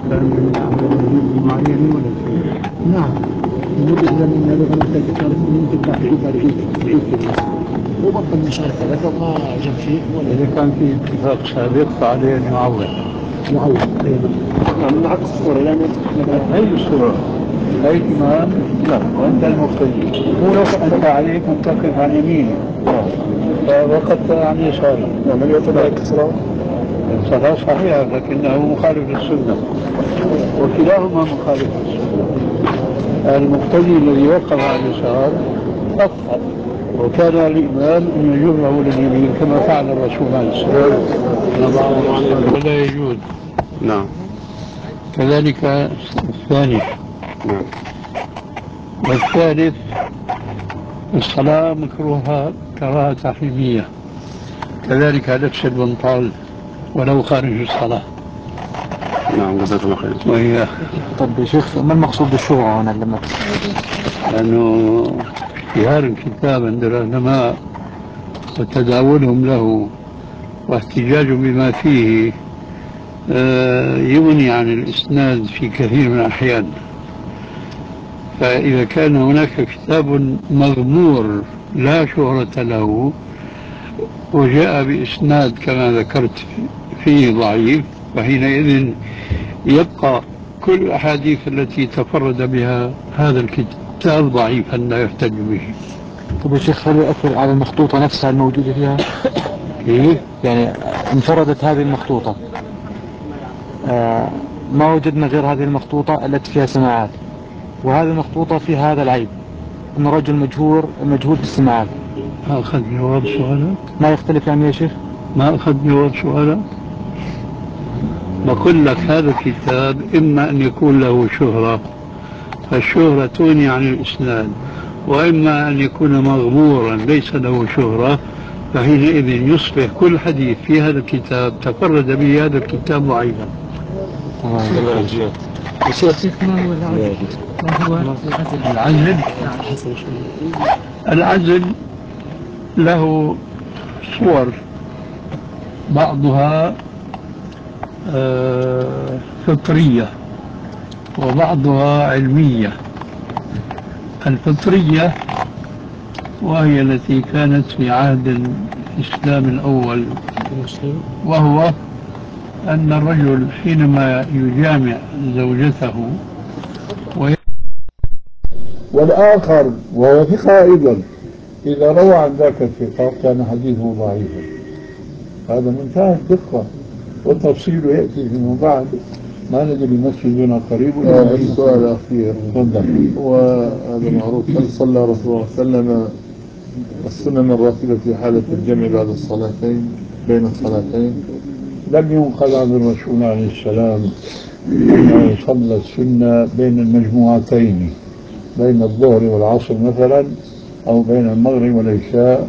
معين ولا شيء؟ نعم. يمكن ان هذا الغنم تكسب ممكن تعيد تعيد تعيد وبطل مشاركة هذا ما جاب شيء. اذا كان في اتفاق سابق فعليه ان يعوض. يعوض. نعم نعكس الصورة يعني اي صورة؟ اي امام؟ لا وانت المقتدي. هو لو انت عليك ان تقف عن يمينه فوقفت عن يساره. من يعتبر كسرى؟ الصلاة صحيحة لكنه مخالف للسنة وكلاهما مخالف للسنة. المقتدي الذي وقف على اليسار أخطأ وكان الإمام أن يجره لليمين كما فعل الرسول عليه الصلاة والسلام ولا يجوز. نعم. كذلك الثاني. نعم. والثالث الصلاة مكروهة كراهة تحريمية، كذلك لبس البنطال ولو خارج الصلاة. نعم جزاك الله خير. وهي طب يا شيخ ما المقصود بالشبهة هنا لما لأنه اشتهار الكتاب عند العلماء وتداولهم له واحتجاج بما فيه يغني عن الإسناد في كثير من الأحيان. فإذا كان هناك كتاب مغمور لا شهرة له وجاء بإسناد كما ذكرت فيه ضعيف، فحينئذ يبقى كل الأحاديث التي تفرد بها هذا الكتاب ضعيفا لا يحتج به. طب يا شيخ هل يؤثر على المخطوطة نفسها الموجودة فيها؟ كيف؟ يعني انفردت هذه المخطوطة، آه ما وجدنا غير هذه المخطوطة التي فيها سماعات، وهذه المخطوطة فيها هذا العيب أن رجل مجهور مجهول بالسماعات. ما أخذ جواب سؤالك؟ ما يختلف يعني يا شيخ؟ ما أخذ جواب سؤالك؟ بقول لك هذا الكتاب إما أن يكون له شهرة، فالشهرة تغني عن الإسناد، وإما أن يكون مغمورا ليس له شهرة، فحينئذ يصبح كل حديث في هذا الكتاب تفرد به هذا الكتاب ضعيفا. الشيخ ما هو العزل؟ ما هو العزل؟ العزل له صور، بعضها آه فطرية وبعضها علمية. الفطرية وهي التي كانت في عهد الإسلام الأول، وهو أن الرجل حينما يجامع زوجته وي... والآخر وهو ثقة أيضا إذا روى عن ذاك الثقة كان حديثه ضعيفا. هذا منتهى الدقة، والتفصيل يأتي فيما بعد. ما ندري مسجدنا قريب. آه السؤال الأخير وهذا معروف، هل صلى رسول الله صلى الله عليه وسلم السنن الراتبة في حالة الجمع بعد الصلاتين بين الصلاتين؟ لم ينقل عن الرسول عليه السلام أنه صلى السنة بين المجموعتين، بين الظهر والعصر مثلا، أو بين المغرب والعشاء.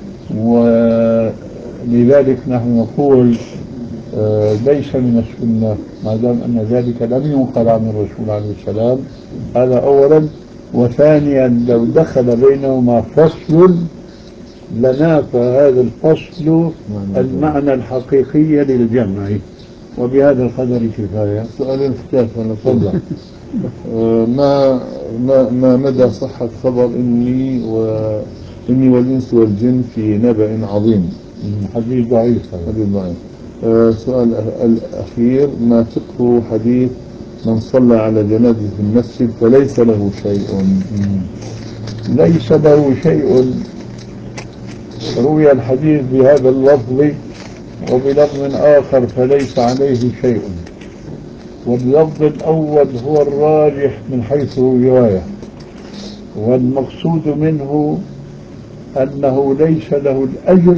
ولذلك نحن نقول آه ليس من السنة ما دام أن ذلك لم ينقل عن الرسول عليه السلام. هذا أولا. وثانيا لو دخل بينهما فصل لنافى هذا الفصل المعنى الحقيقي للجمع. وبهذا القدر كفاية. سؤالين ثلاثة أنا فضل ما ما ما مدى صحة خبر إني وإني والإنس والجن في نبأ عظيم؟ حديث ضعيف. حديث ضعيف. آه سؤال الأخير، ما فقه حديث من صلى على جنازة في المسجد فليس له شيء؟ ليس له شيء. روي الحديث بهذا اللفظ وبلفظ آخر فليس عليه شيء، واللفظ الأول هو الراجح من حيث الرواية، والمقصود منه أنه ليس له الأجر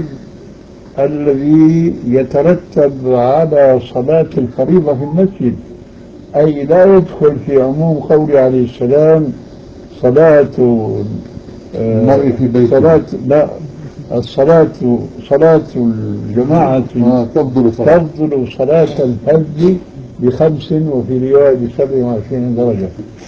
الذي يترتب على صلاة الفريضة في المسجد. أي لا يدخل في عموم قول عليه السلام صلاة المرء في بيته. صلاة لا الصلاة صلاة الجماعة آه تفضل صلاة تفضل صلاة الفجر بخمس وفي رواية بسبع وعشرين درجة.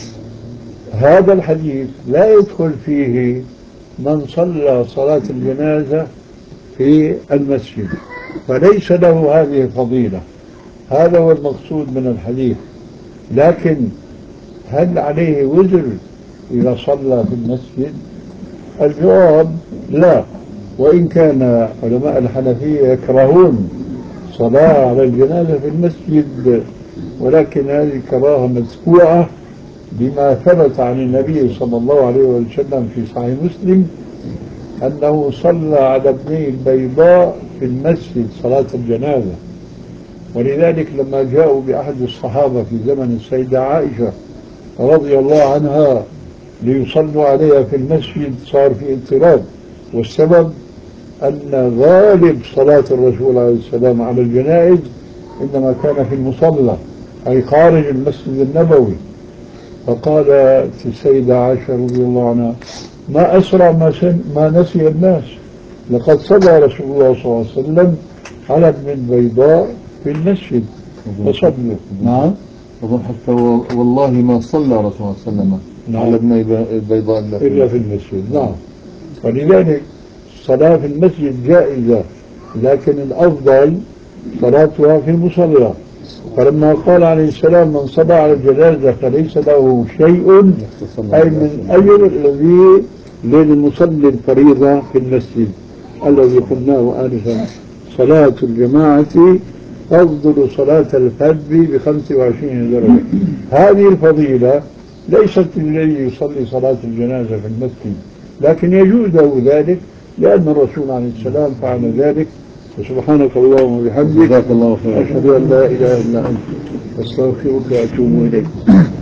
هذا الحديث لا يدخل فيه من صلى صلاة الجنازة في المسجد، فليس له هذه الفضيلة. هذا هو المقصود من الحديث. لكن هل عليه وزر إذا صلى في المسجد؟ الجواب لا، وإن كان علماء الحنفية يكرهون صلاة على الجنازة في المسجد، ولكن هذه كراهة مدفوعة بما ثبت عن النبي صلى الله عليه وسلم في صحيح مسلم أنه صلى على ابني البيضاء في المسجد صلاة الجنازة. ولذلك لما جاءوا بأحد الصحابة في زمن السيدة عائشة رضي الله عنها ليصلوا عليها في المسجد صار في اضطراب، والسبب أن غالب صلاة الرسول عليه السلام على الجنائز إنما كان في المصلى أي خارج المسجد النبوي. فقالت السيدة عائشة رضي الله عنها ما أسرع ما, ما نسي الناس، لقد صلى رسول الله صلى الله عليه وسلم على ابن البيضاء في المسجد فصلوا. نعم. حتى والله ما صلى رسول الله صلى الله عليه وسلم على ابن البيضاء إلا في المسجد. نعم. ولذلك الصلاة في المسجد جائزة، لكن الأفضل صلاتها في المصلى. فلما قال عليه السلام من صلى على الجنازة فليس له شيء، أي من أجر الذي للمصلي الفريضة في المسجد الذي قلناه آنفا صلاة الجماعة تفضل صلاة الفرد ب خمسة وعشرين درجة. هذه الفضيلة ليست للذي يصلي صلاة الجنازة في المسجد، لكن يجوز له ذلك لأن الرسول عليه السلام فعل ذلك. سبحانك اللهم وبحمدك، جزاك الله خيرا. أشهد أن لا إله إلا أنت، أستغفرك وأتوب إليك.